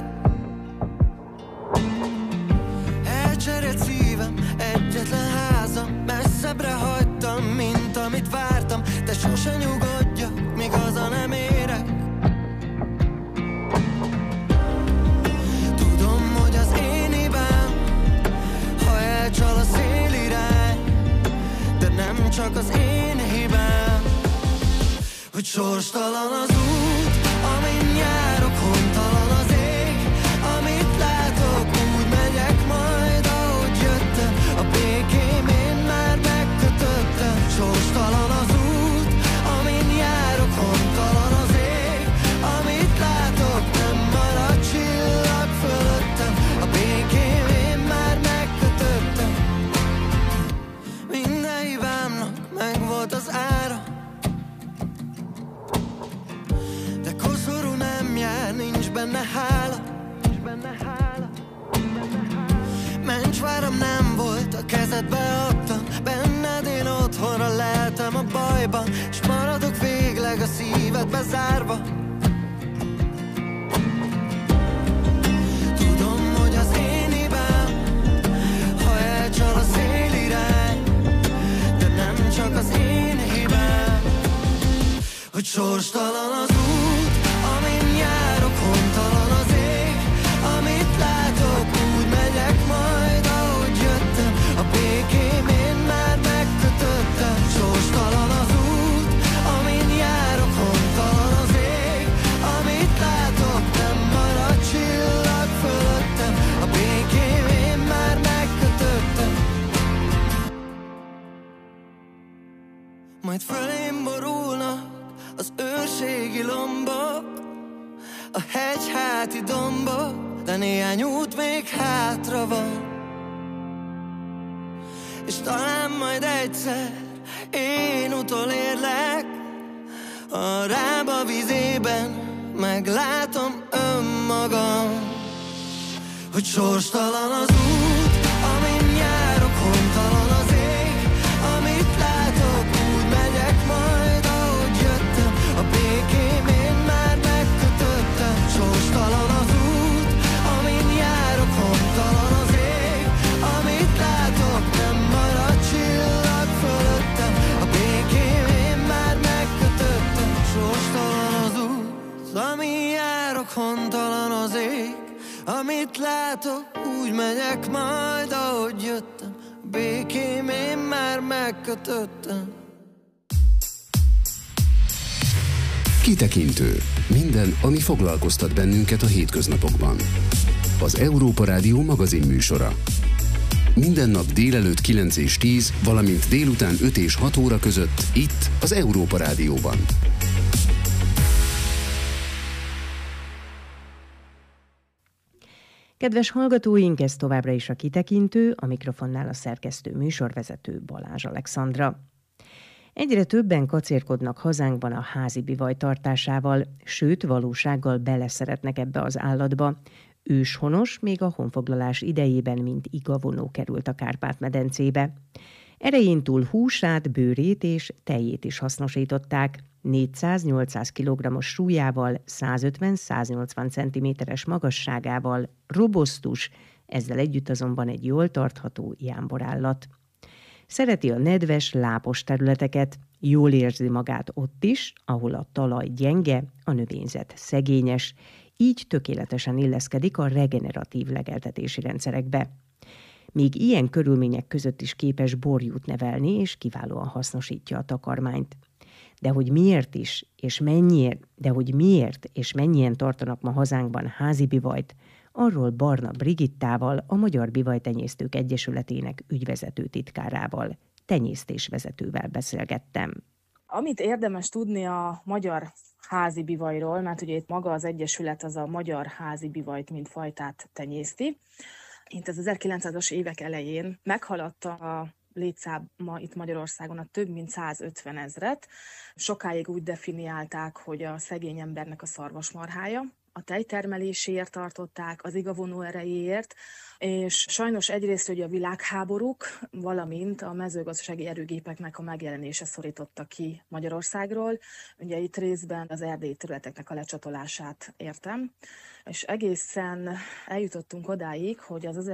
Elcserélt szívem, egyetlen házam, messzebbre hagytam, mint amit vártam. De sose nyugodjak, míg haza nem érek. Tudom, hogy az én hibám, ha elcsal a szélirány, de nem csak az én hibám, hogy sorstalan az út, amin járok, hontalan az ég, amit látok, úgy megyek majd, ahogy jöttem. A békém én már megkötöttem. Sorstalan az út, amin járok, hontalan az ég, amit látok, nem marad csillag fölöttem. A békém én már megkötöttem. Minden hibámnak megvolt az ára, de koszorú nem jár, nincs benne hála. Mencsváram nem volt, a kezedbe adtam, benned én otthonra leltem a bajban, s maradok végleg a szívedbe zárva. Tudom, hogy az én hibám, ha elcsal a szélirány, de nem csak az én hibám, hogy sorstalan az út, amin járok, hontalan az ég, amit látok, úgy megyek majd, ahogy jöttem. A békém én már megkötöttem. Sorstalan az út, amin járok, hontalan az ég, amit látok, nem marad csillag fölöttem. A békém én már megkötöttem. Majd fölém borulnak az őrségi lombok, a hegyháti dombok, de néhány út még hátra van. És talán majd egyszer én utolérlek, a Rába vizében meglátom önmagam, hogy sorstalan az út, amin járok, hontalan az ég, amit látok, úgy megyek majd, ahogy jöttem. A békém én már megkötöttem. Sorstalan az út, amin járok, hontalan az ég, amit látok, nem marad csillag fölöttem. A békém én már megkötöttem. Sorstalan az út, amin járok, hontalan az ég, amit látok, úgy megyek majd, ahogy jöttem. A békém én már megkötöttem. Kitekintő. Minden, ami foglalkoztat bennünket a hétköznapokban. Az Európa Rádió magazin műsora. Minden nap délelőtt 9 és 10, valamint délután 5 és 6 óra között, itt az Európa Rádióban. Kedves hallgatóink, ez továbbra is a Kitekintő, a mikrofonnál a szerkesztő műsorvezető Balázs Alexandra. Egyre többen kacérkodnak hazánkban a házi bivaj tartásával, sőt valósággal beleszeretnek ebbe az állatba. Őshonos még a honfoglalás idejében, mint igavonó került a Kárpát-medencébe. Erején túl húsát, bőrét és tejét is hasznosították. 400-800 kg-os súlyával, 150-180 cm-es magasságával, robosztus, ezzel együtt azonban egy jól tartható jámborállat. Szereti a nedves, lápos területeket, Jól érzi magát ott is, ahol a talaj gyenge, a növényzet szegényes, így tökéletesen illeszkedik a regeneratív legeltetési rendszerekbe. Még ilyen körülmények között is képes borjút nevelni, és kiválóan hasznosítja a takarmányt. De hogy miért és mennyien tartanak ma hazánkban házi bivajt, arról Barna Brigittával, a Magyar Bivajtenyésztők Egyesületének ügyvezető titkárával, tenyésztésvezetővel beszélgettem. Amit érdemes tudni a magyar házi bivajról, mert ugye itt maga az egyesület az a magyar házi bivajt, mint fajtát tenyészti. Itt az 1900-as évek elején meghaladta a létszáma itt Magyarországon a több mint 150 000. Sokáig úgy definiálták, hogy a szegény embernek a szarvasmarhája. A tejtermeléséért tartották, az igavonó erejéért, és sajnos egyrészt ugye a világháborúk, valamint a mezőgazdasági erőgépeknek a megjelenése szorította ki Magyarországról. Ugye itt részben az erdélyi területeknek a lecsatolását értem, és egészen eljutottunk odáig, hogy az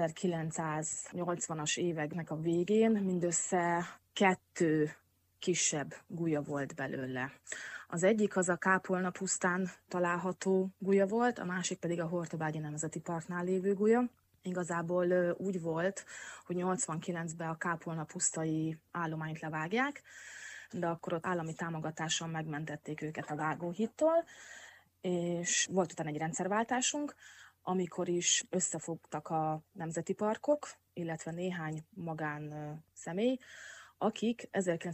1980-as éveknek a végén mindössze 2 kisebb gulya volt belőle. Az egyik az a Kápolna pusztán található gulya volt, a másik pedig a Hortobágyi Nemzeti Parknál lévő gulya. Igazából úgy volt, hogy 89-ben a Kápolna pusztai állományt levágják, de akkor ott állami támogatással megmentették őket a vágóhittól, és volt utána egy rendszerváltásunk, amikor is összefogtak a nemzeti parkok, illetve néhány magán személy, akik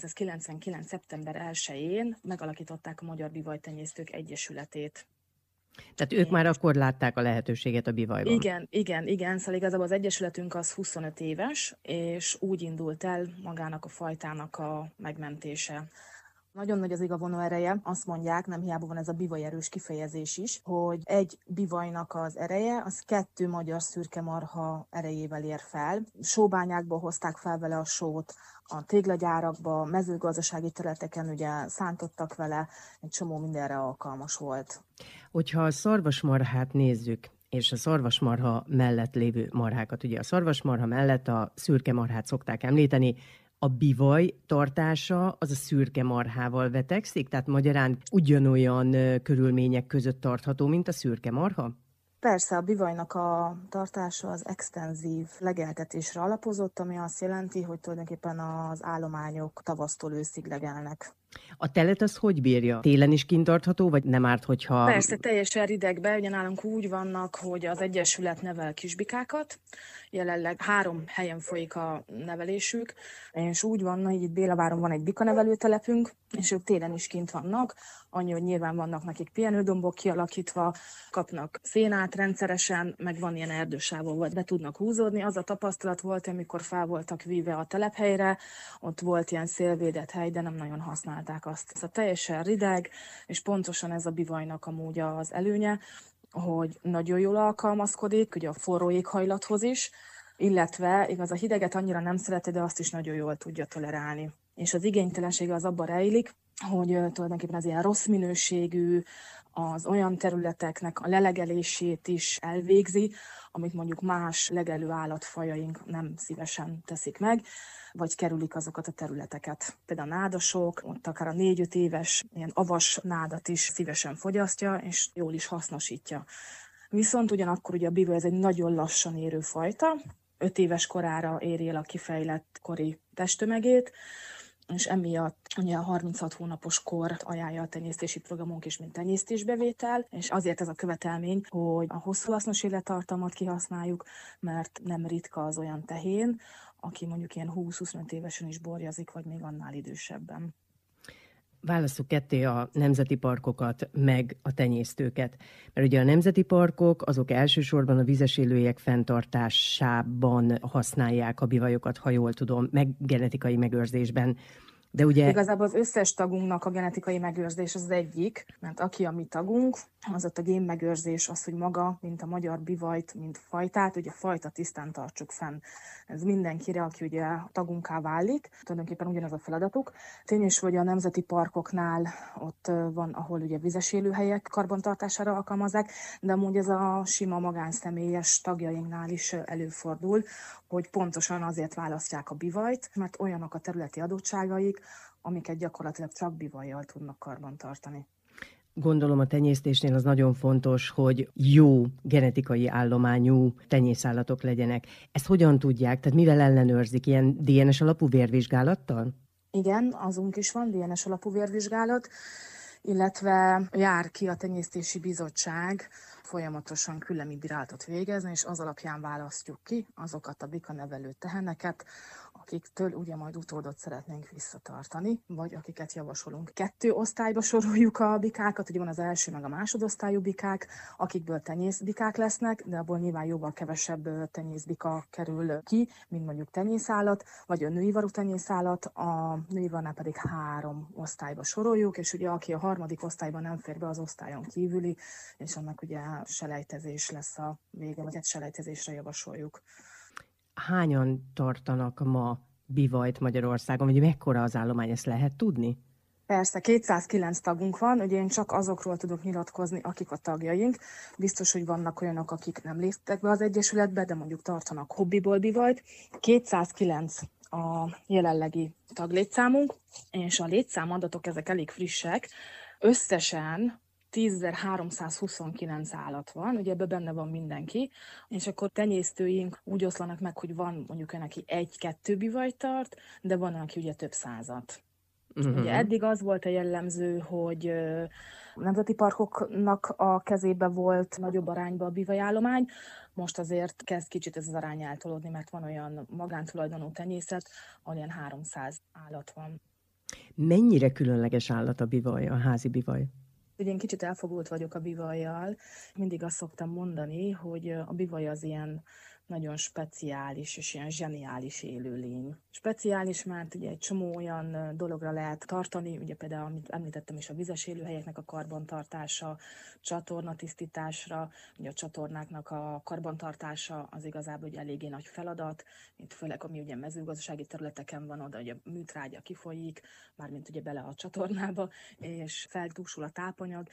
1999. szeptember 1-én megalakították a Magyar Bivajtenyésztők Egyesületét. Tehát ők már akkor látták a lehetőséget a bivajban. Igen. Szóval igazából az egyesületünk az 25 éves, és úgy indult el magának a fajtának a megmentése. Nagyon nagy az igavonó ereje, azt mondják, nem hiába van ez a bivajerős kifejezés is, hogy egy bivajnak az ereje, az 2 magyar szürkemarha erejével ér fel. Sóbányákból hozták fel vele a sót, a téglagyárakba, mezőgazdasági területeken ugye szántottak vele, egy csomó mindenre alkalmas volt. Hogyha a szarvasmarhát nézzük, és a szarvasmarha mellett lévő marhákat, ugye a szarvasmarha mellett a szürke marhát szokták említeni, a bivaj tartása az a szürke marhával vetekszik? Tehát magyarán ugyanolyan körülmények között tartható, mint a szürke marha? Persze, a bivajnak a tartása az extenzív legeltetésre alapozott, ami azt jelenti, hogy tulajdonképpen az állományok tavasztól őszig legelnek. A telet az hogy bírja? Télen is kint tartható, vagy nem árt, hogyha... Persze, teljesen ridegben, ugye nálunk úgy vannak, hogy az Egyesület nevel kisbikákat, jelenleg 3 helyen folyik a nevelésük, és úgy van, hogy itt Bélaváron van egy bikanevelőtelepünk, és ők télen is kint vannak, annyi, hogy nyilván vannak nekik pihenődombok kialakítva, kapnak szénát rendszeresen, meg van ilyen erdősávol, vagy be tudnak húzódni. Az a tapasztalat volt, amikor fel voltak víve a telephelyre, ott volt ilyen szélvédett hely, de nem nagyon használták azt. Ez a teljesen rideg, és pontosan ez a bivajnak amúgy az előnye, hogy nagyon jól alkalmazkodik, ugye a forró éghajlathoz is, illetve igaz a hideget annyira nem szereti, de azt is nagyon jól tudja tolerálni. És az igénytelensége az abban rejlik, hogy tulajdonképpen az ilyen rossz minőségű, az olyan területeknek a lelegelését is elvégzi, amit mondjuk más legelő állatfajaink nem szívesen teszik meg, vagy kerülik azokat a területeket. Például a nádasok, ott akár a 4-5 éves ilyen avas nádat is szívesen fogyasztja, és jól is hasznosítja. Viszont ugyanakkor ugye a bivaj ez egy nagyon lassan érő fajta, 5 éves korára éri el a kifejlett kori testtömegét, és emiatt ugye a 36 hónapos kort ajánlja a tenyésztési programunk is, mint tenyésztésbevétel, és azért ez a követelmény, hogy a hosszú hasznos élettartamot kihasználjuk, mert nem ritka az olyan tehén, aki mondjuk ilyen 20-25 évesen is borjazik, vagy még annál idősebben. Válasszuk ketté a nemzeti parkokat, meg a tenyésztőket. Mert ugye a nemzeti parkok, azok elsősorban a vizes élőhelyek fenntartásában használják a bivajokat, ha jól tudom, meg genetikai megőrzésben. De ugye... Igazából az összes tagunknak a genetikai megőrzés az egyik, mert aki a mi tagunk, az ott a génmegőrzés az, hogy maga, mint a magyar bivajt, mint fajtát, ugye fajta tisztán tartsuk fenn. Ez mindenkire, aki ugye tagunká válik, tulajdonképpen ugyanaz a feladatuk. Tényes, hogy a nemzeti parkoknál ott van, ahol ugye vizes élőhelyek karbantartására alkalmazzák, de amúgy ez a sima magánszemélyes tagjainknál is előfordul, hogy pontosan azért választják a bivajt, mert olyanok a területi adottságaik, amiket gyakorlatilag csak bivajjal tudnak karbantartani. Gondolom a tenyésztésnél az nagyon fontos, hogy jó genetikai állományú tenyészállatok legyenek. Ezt hogyan tudják? Tehát mivel ellenőrzik? Ilyen DNS alapú vérvizsgálattal? Igen, azunk is van, DNS alapú vérvizsgálat, illetve jár ki a tenyésztési bizottság folyamatosan küllemi bírálatot végezni, és az alapján választjuk ki azokat a bikanevelő teheneket, akiktől ugye majd utódot szeretnénk visszatartani, vagy akiket javasolunk. 2 osztályba soroljuk a bikákat, ugye van az első meg a másodosztályú bikák, akikből tenyészbikák lesznek, de abból nyilván jóval kevesebb tenyészbika kerül ki, mint mondjuk tenyészállat, vagy a nőivarú tenyészállat, a nőivarnál pedig 3 osztályba soroljuk, és ugye aki a 3. osztályban nem fér be, az osztályon kívüli, és annak ugye selejtezés lesz a vége, vagy selejtezésre javasoljuk. Hányan tartanak ma bivajt Magyarországon, vagy mekkora az állomány, ezt lehet tudni? Persze, 209 tagunk van, ugye én csak azokról tudok nyilatkozni, akik a tagjaink. Biztos, hogy vannak olyanok, akik nem léptek be az egyesületbe, de mondjuk tartanak hobbiból bivajt. 209 a jelenlegi taglétszámunk, és a létszámadatok ezek elég frissek. Összesen 10.329 állat van, ugye ebben benne van mindenki, és akkor tenyésztőink úgy oszlanak meg, hogy van mondjuk neki 1-2 bivajt tart, de van, aki ugye több százat. Ugye eddig az volt a jellemző, hogy nemzeti parkoknak a kezébe volt nagyobb arányban a bivajállomány, most azért kezd kicsit ez az arány eltolódni, mert van olyan magántulajdonú tenyészet, ahol ilyen 300 állat van. Mennyire különleges állat a bivaj, a házi bivaj? Ugye én kicsit elfogult vagyok a bivajjal. Mindig azt szoktam mondani, hogy a bivaj az ilyen nagyon speciális és ilyen zseniális élőlény. Speciális, mert ugye egy csomó olyan dologra lehet tartani, ugye például, amit említettem is, a vizes élőhelyeknek a karbantartása, csatornatisztításra, ugye a csatornáknak a karbantartása az igazából ugye eléggé nagy feladat, itt főleg ami ugye mezőgazdasági területeken van, oda ugye a műtrágya kifolyik, mármint ugye bele a csatornába, és feldúsul a tápanyag,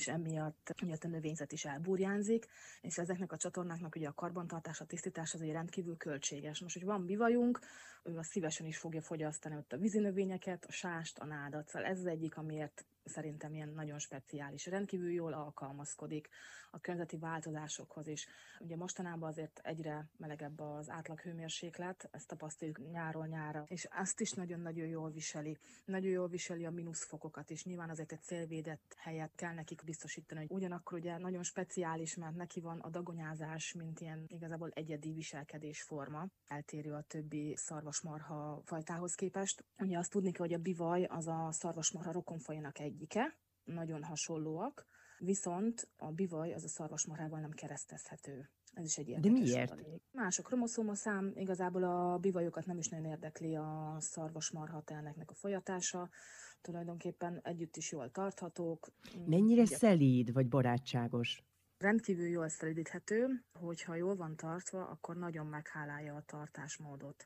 és emiatt a növényzet is elburjánzik, és ezeknek a csatornáknak ugye a karbantartása, tisztítás az egy rendkívül költséges. Most, hogy van bivajunk, ő azt szívesen is fogja fogyasztani ott a vízinövényeket, a sást, a nádat. Szóval ez az egyik, amiért szerintem ilyen nagyon speciális. Rendkívül jól alkalmazkodik a környezeti változásokhoz is. Ugye mostanában azért egyre melegebb az átlaghőmérséklet, ezt tapasztaljuk nyáról nyárra, és azt is nagyon-nagyon jól viseli. Nagyon jól viseli a mínuszfokokat is. Nyilván azért egy célvédett helyet kell nekik biztosítani, hogy ugyanakkor ugye nagyon speciális, mert neki van a dagonyázás, mint ilyen igazából egyedi viselkedésforma, eltérő a többi szarvasmarha fajtához képest. Ugye azt tudni kell, hogy a bivaj az a szarvasmarha rokonfajának egyike, nagyon hasonlóak, viszont a bivaj az a szarvasmarhával nem keresztezhető. Ez is egy érdekes. De miért? Adalék. Más a kromoszómaszám, igazából a bivajokat nem is nagyon érdekli a szarvasmarha telneknek a folyatása, tulajdonképpen együtt is jól tarthatók. Mennyire szelíd vagy barátságos? Rendkívül jól szelídíthető, hogyha jól van tartva, akkor nagyon meghálálja a tartásmódot.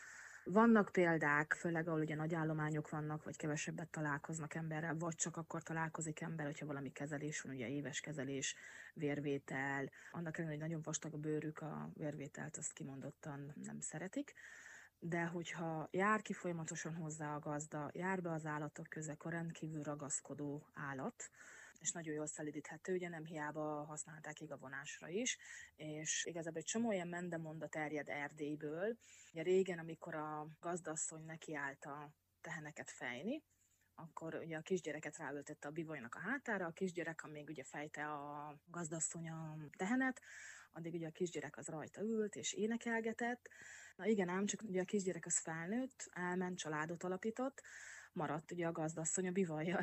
Vannak példák, főleg ahol ugye nagy állományok vannak, vagy kevesebbet találkoznak emberrel, vagy csak akkor találkozik ember, hogyha valami kezelés van, ugye éves kezelés, vérvétel. Annak ellenére, hogy nagyon vastag a bőrük, a vérvételt azt kimondottan nem szeretik. De hogyha jár ki folyamatosan hozzá a gazda, jár be az állatok közé, akkor rendkívül ragaszkodó állat, és nagyon jól szelídíthető, ugye nem hiába használták igavonásra is, és igazából egy csomó ilyen mendemonda terjed Erdélyből. Ugye régen, amikor a gazdasszony nekiállt a teheneket fejni, akkor ugye a kisgyereket ráültette a bivajnak a hátára, a kisgyerek, amíg ugye fejte a gazdasszony a tehenet, addig ugye a kisgyerek az rajta ült és énekelgetett. Na igen ám, csak ugye a kisgyerek az felnőtt, elment, családot alapított, maradt ugye a gazdasszony a bivajjal,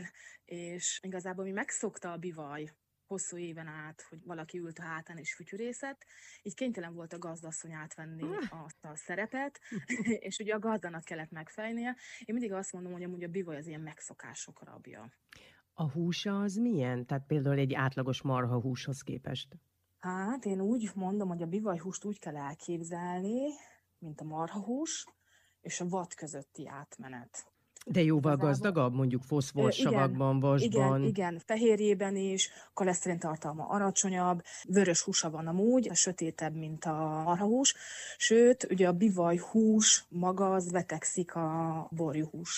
és igazából mi megszokta a bivaj hosszú éven át, hogy valaki ült a hátán és fütyürészett, így kénytelen volt a gazdasszony átvenni azt a szerepet, és ugye a gazdának kellett megfejnie. Én mindig azt mondom, hogy amúgy a bivaj az ilyen megszokások rabja. A húsa az milyen? Tehát például egy átlagos marha húshoz képest? Hát én úgy mondom, hogy a bivajhúst úgy kell elképzelni, mint a marhahús és a vad közötti átmenet. De jóval gazdagabb, mondjuk foszforsavakban, vasban. Igen, fehérjében is, koleszterin tartalma alacsonyabb, vörös húsa van amúgy, sötétebb, mint a marhahús, sőt, ugye a bivajhús maga az vetekszik a borjuhússal.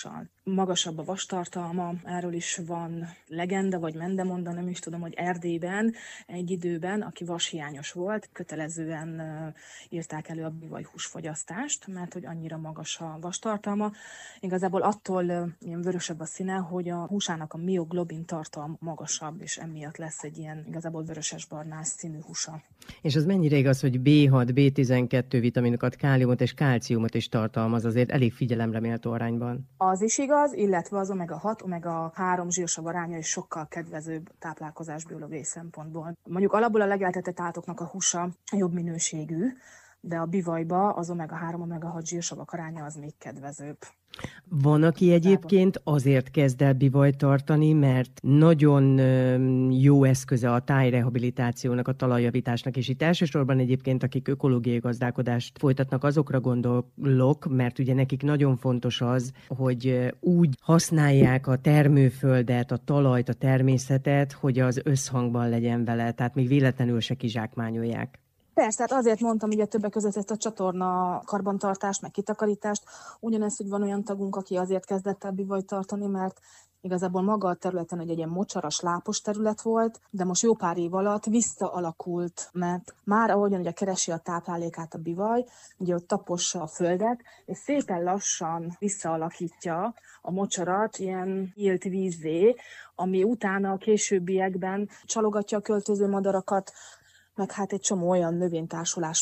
magasabb a vastartalma, erről is van legenda, vagy mendemonda, nem is tudom, hogy Erdélyben egy időben, aki vashiányos volt, kötelezően írták elő a bivaj húsfogyasztást, mert hogy annyira magas a vastartalma. Igazából attól ilyen vörösebb a színe, hogy a húsának a mioglobin tartalma magasabb, és emiatt lesz egy ilyen igazából vöröses-barnás színű húsa. És az mennyire igaz, hogy B6, B12 vitaminokat, káliumot és kálciumot is tartalmaz, azért elég figyelemre méltó arányban? Az is igaz, illetve az omega-6, omega-3 zsírsav aránya is sokkal kedvezőbb táplálkozás biológiai szempontból. Mondjuk alapból a legeltetett állatoknak a húsa jobb minőségű, de a bivajba az omega-3, omega-6 zsírsavak aránya az még kedvezőbb. Van, aki egyébként azért kezd el bivajt tartani, mert nagyon jó eszköze a tájrehabilitációnak, a talajjavításnak, és itt elsősorban egyébként, akik ökológiai gazdálkodást folytatnak, azokra gondolok, mert ugye nekik nagyon fontos az, hogy úgy használják a termőföldet, a talajt, a természetet, hogy az összhangban legyen vele, tehát még véletlenül se kizsákmányolják. Persze, hát azért mondtam ugye többek között ezt a csatorna karbantartást, meg kitakarítást. Ugyanezt, hogy van olyan tagunk, aki azért kezdett el bivajt tartani, mert igazából maga a területen egy ilyen mocsaras, lápos terület volt, de most jó pár év alatt visszaalakult, mert már ahogyan ugye keresi a táplálékát a bivaj, ugye ott tapossa a földet, és szépen lassan visszaalakítja a mocsarat ilyen nyílt vízzé, ami utána a későbbiekben csalogatja a költöző madarakat, meg hát egy csomó olyan növénytársulás,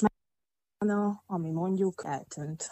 ami mondjuk eltűnt.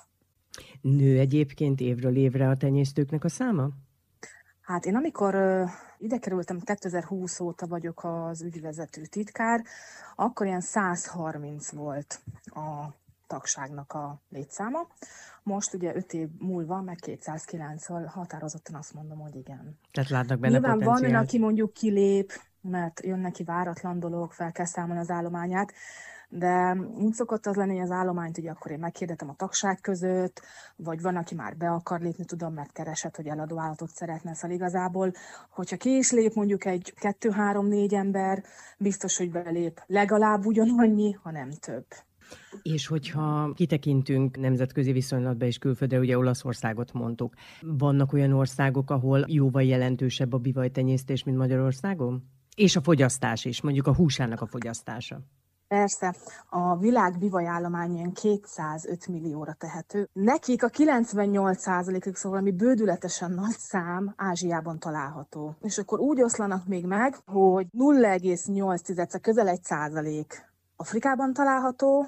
Nő egyébként évről évre a tenyésztőknek a száma? Hát én amikor ide kerültem, 2020 óta vagyok az ügyvezető titkár, akkor ilyen 130 volt a tagságnak a létszáma. Most ugye 5 év múlva, meg 209-vel határozottan azt mondom, hogy igen. Tehát látnak benne nyilván potenciált. van olyan, aki mondjuk kilép, mert jön neki váratlan dolog, fel kell számolni az állományát, de úgy szokott az lenni, hogy az állományt ugye akkor én meghirdetem a tagság között, vagy van, aki már be akar lépni, tudom, mert keresett, hogy eladó állatot szeretne, szóval igazából, hogyha ki is lép mondjuk egy 2-3-4 ember, biztos, hogy belép legalább ugyanannyi, ha nem több. És hogyha kitekintünk nemzetközi viszonylatba és külföldre, ugye Olaszországot mondtuk, vannak olyan országok, ahol jóval jelentősebb a bivajtenyésztés, mint Magyarországon? És a fogyasztás is, mondjuk a húsának a fogyasztása. Persze, a világ bivajállomány ilyen 205 millióra tehető. Nekik a 98%-ük, szóval ami bődületesen nagy szám, Ázsiában található. És akkor úgy oszlanak még meg, hogy 0,8, közel 1% Afrikában található,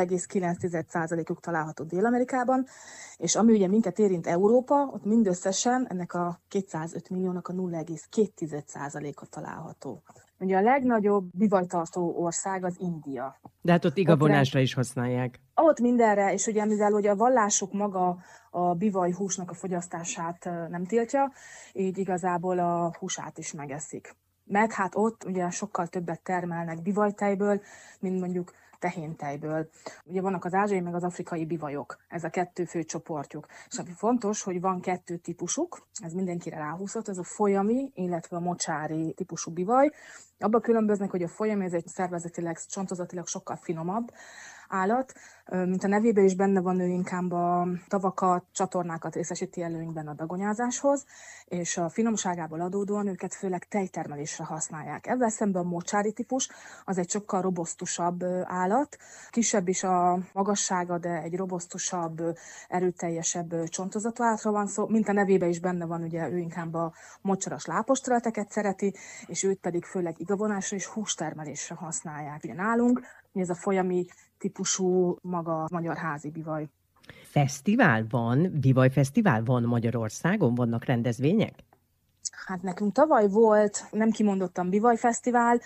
0,9%-uk található Dél-Amerikában, és ami ugye minket érint Európa, ott mindösszesen ennek a 205 milliónak a 0,2%-a található. Ugye a legnagyobb bivajtartó ország az India. De hát ott igazolásra is használják. Ott mindenre, és ugye mivel ugye a vallásuk maga a bivajhúsnak a fogyasztását nem tiltja, így igazából a húsát is megeszik. Meg hát ott ugye sokkal többet termelnek bivajtejből, mint mondjuk tehéntejből. Ugye vannak az ázsiai meg az afrikai bivajok, ez a 2 fő csoportjuk. És ami fontos, hogy van 2 típusuk, ez mindenkire ráhúzott, ez a folyami, illetve a mocsári típusú bivaj. Abban különböznek, hogy a folyami ez egy szervezetileg, csontozatilag sokkal finomabb állat, mint a nevében is benne van, ő inkább a tavakat, csatornákat részesíti előnyben a dagonyázáshoz, és a finomságából adódóan őket főleg tejtermelésre használják. Ezzel szemben a mocsári típus, az egy sokkal robosztusabb állat, kisebb is a magassága, de egy robosztusabb, erőteljesebb csontozatú állatra van szó, mint a nevében is benne van, ugye ő inkább a mocsaras lápos területeket szereti, és őt pedig főleg igavonásra és hústermelésre használják. Ugye nálunk ez a folyami típusú maga magyar házi bivaj. Fesztivál van, bivajfesztivál van Magyarországon? Vannak rendezvények? Hát nekünk tavaly volt, nem kimondottan bivajfesztivál,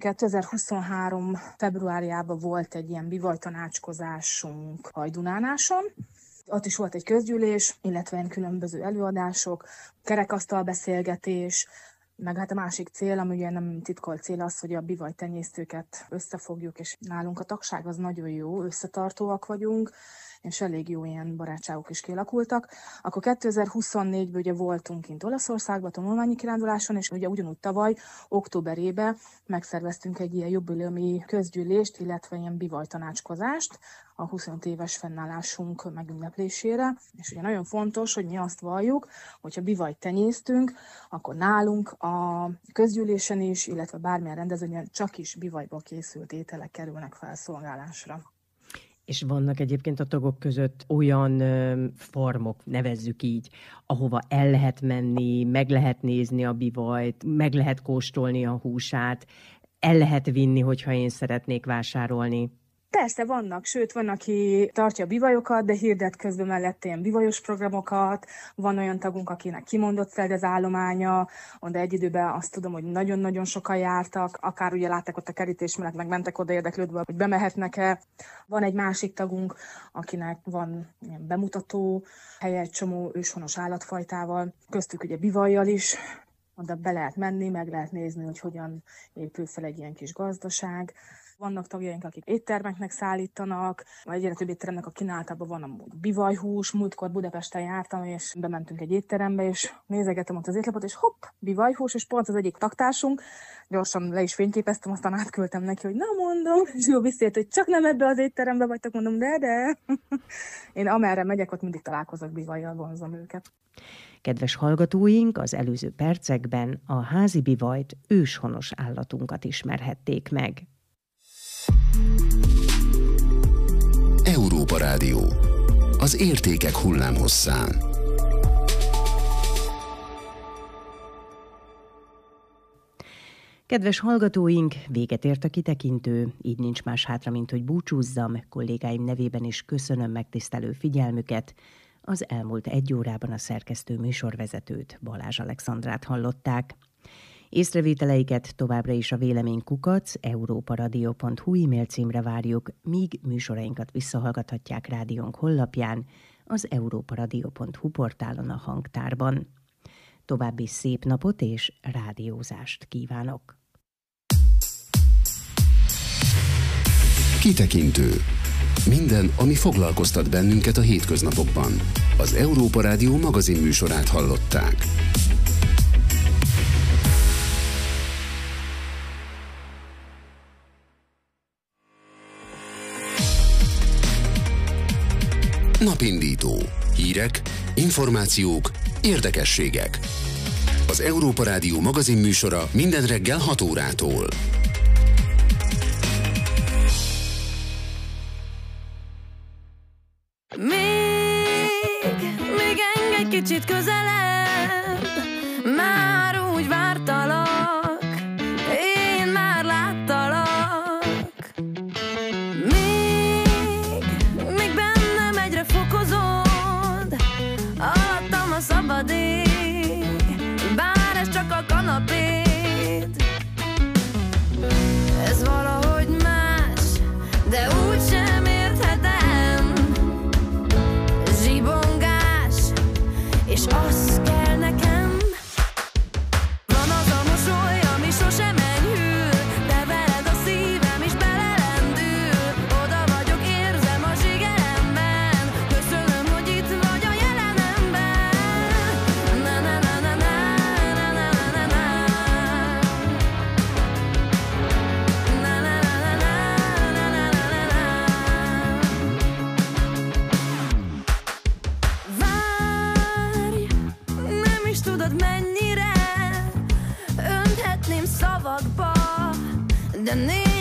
2023. februárjában volt egy ilyen bivajtanácskozásunk Hajdunánáson. Ott is volt egy közgyűlés, illetve különböző előadások, kerekasztalbeszélgetés, meg hát a másik cél, ami ugye nem titkolt cél az, hogy a bivajtenyésztőket összefogjuk, és nálunk a tagság az nagyon jó, összetartóak vagyunk, és elég jó ilyen barátságok is kialakultak. Akkor 2024-ben ugye voltunk kint Olaszországban tanulmányi kiránduláson, és ugye ugyanúgy tavaly, októberében megszerveztünk egy ilyen jubileumi közgyűlést, illetve ilyen bivajtanácskozást a 25 éves fennállásunk megünneplésére. És ugye nagyon fontos, hogy mi azt valljuk, hogyha bivajt tenyésztünk, akkor nálunk a közgyűlésen is, illetve bármilyen rendezvényen csak is bivajból készült ételek kerülnek felszolgálásra. És vannak egyébként a tagok között olyan farmok, nevezzük így, ahova el lehet menni, meg lehet nézni a bivajt, meg lehet kóstolni a húsát, el lehet vinni, hogyha én szeretnék vásárolni. Persze vannak, sőt van, aki tartja a bivajokat, de hirdet közben mellett ilyen bivajos programokat, van olyan tagunk, akinek kimondott Zöld az állománya, de egy időben azt tudom, hogy nagyon-nagyon sokan jártak, akár ugye látták ott a kerítés mellett, meg mentek oda érdeklődve, hogy bemehetnek-e. Van egy másik tagunk, akinek van ilyen bemutató helye egy csomó őshonos állatfajtával, köztük ugye bivajjal is, oda be lehet menni, meg lehet nézni, hogy hogyan épül fel egy ilyen kis gazdaság. Vannak tagjaink, akik éttermeknek szállítanak, vagy egyre több étteremnek a kínálatában van amúgy bivajhús. Múltkor Budapesten jártam, és bementünk egy étterembe, és nézegettem ott az étlapot, és hopp, bivajhús, és pont az egyik taktársunk. Gyorsan le is fényképeztem, aztán átküldtem neki, hogy na mondom, és jó visszajött, hogy csak nem ebbe az étterembe vagytok, mondom, de. Én amerre megyek, ott mindig találkozok bivajjal, vonzom őket. Kedves hallgatóink, az előző percekben a házi bivajt, őshonos állatunkat ismerhették meg. Európa Rádió. Az értékek hullámhosszán. Kedves hallgatóink, véget ért a kitekintő, így nincs más hátra, mint hogy búcsúzzam. Kollégáim nevében is köszönöm megtisztelő figyelmüket. Az elmúlt 1 órában a szerkesztő műsorvezetőt, Balázs Alexandrát hallották. Észrevételeiket továbbra is a véleménykukac@europaradio.hu e-mail címre várjuk, míg műsorainkat visszahallgathatják rádiónk honlapján, az europaradio.hu portálon a hangtárban. További szép napot és rádiózást kívánok! Kitekintő. Minden, ami foglalkoztat bennünket a hétköznapokban. Az Európa Rádió magazinműsorát hallották. Napindító. Hírek, információk, érdekességek. Az Európa Rádió magazinműsora minden reggel 6 órától. Még engedj kicsit közelebb, már úgy vártalak, én már láttalak. Még bennem egyre fokozod, alattam a szabad ég, bár ez csak a kanapéd. Ez valahogy más, de úgysem érthetem. Zsibongás, és az kell nekem. Van az a mosoly, ami sosem enyhül, de veled a szívem is belelendül. Oda vagyok, érzem a zsigeremben, köszönöm, hogy itt vagy a jelenemben. Na na na na na na na na na. Na na na na na na na na. Várj, nem is tudod mennyire önthetném szavakba, de néha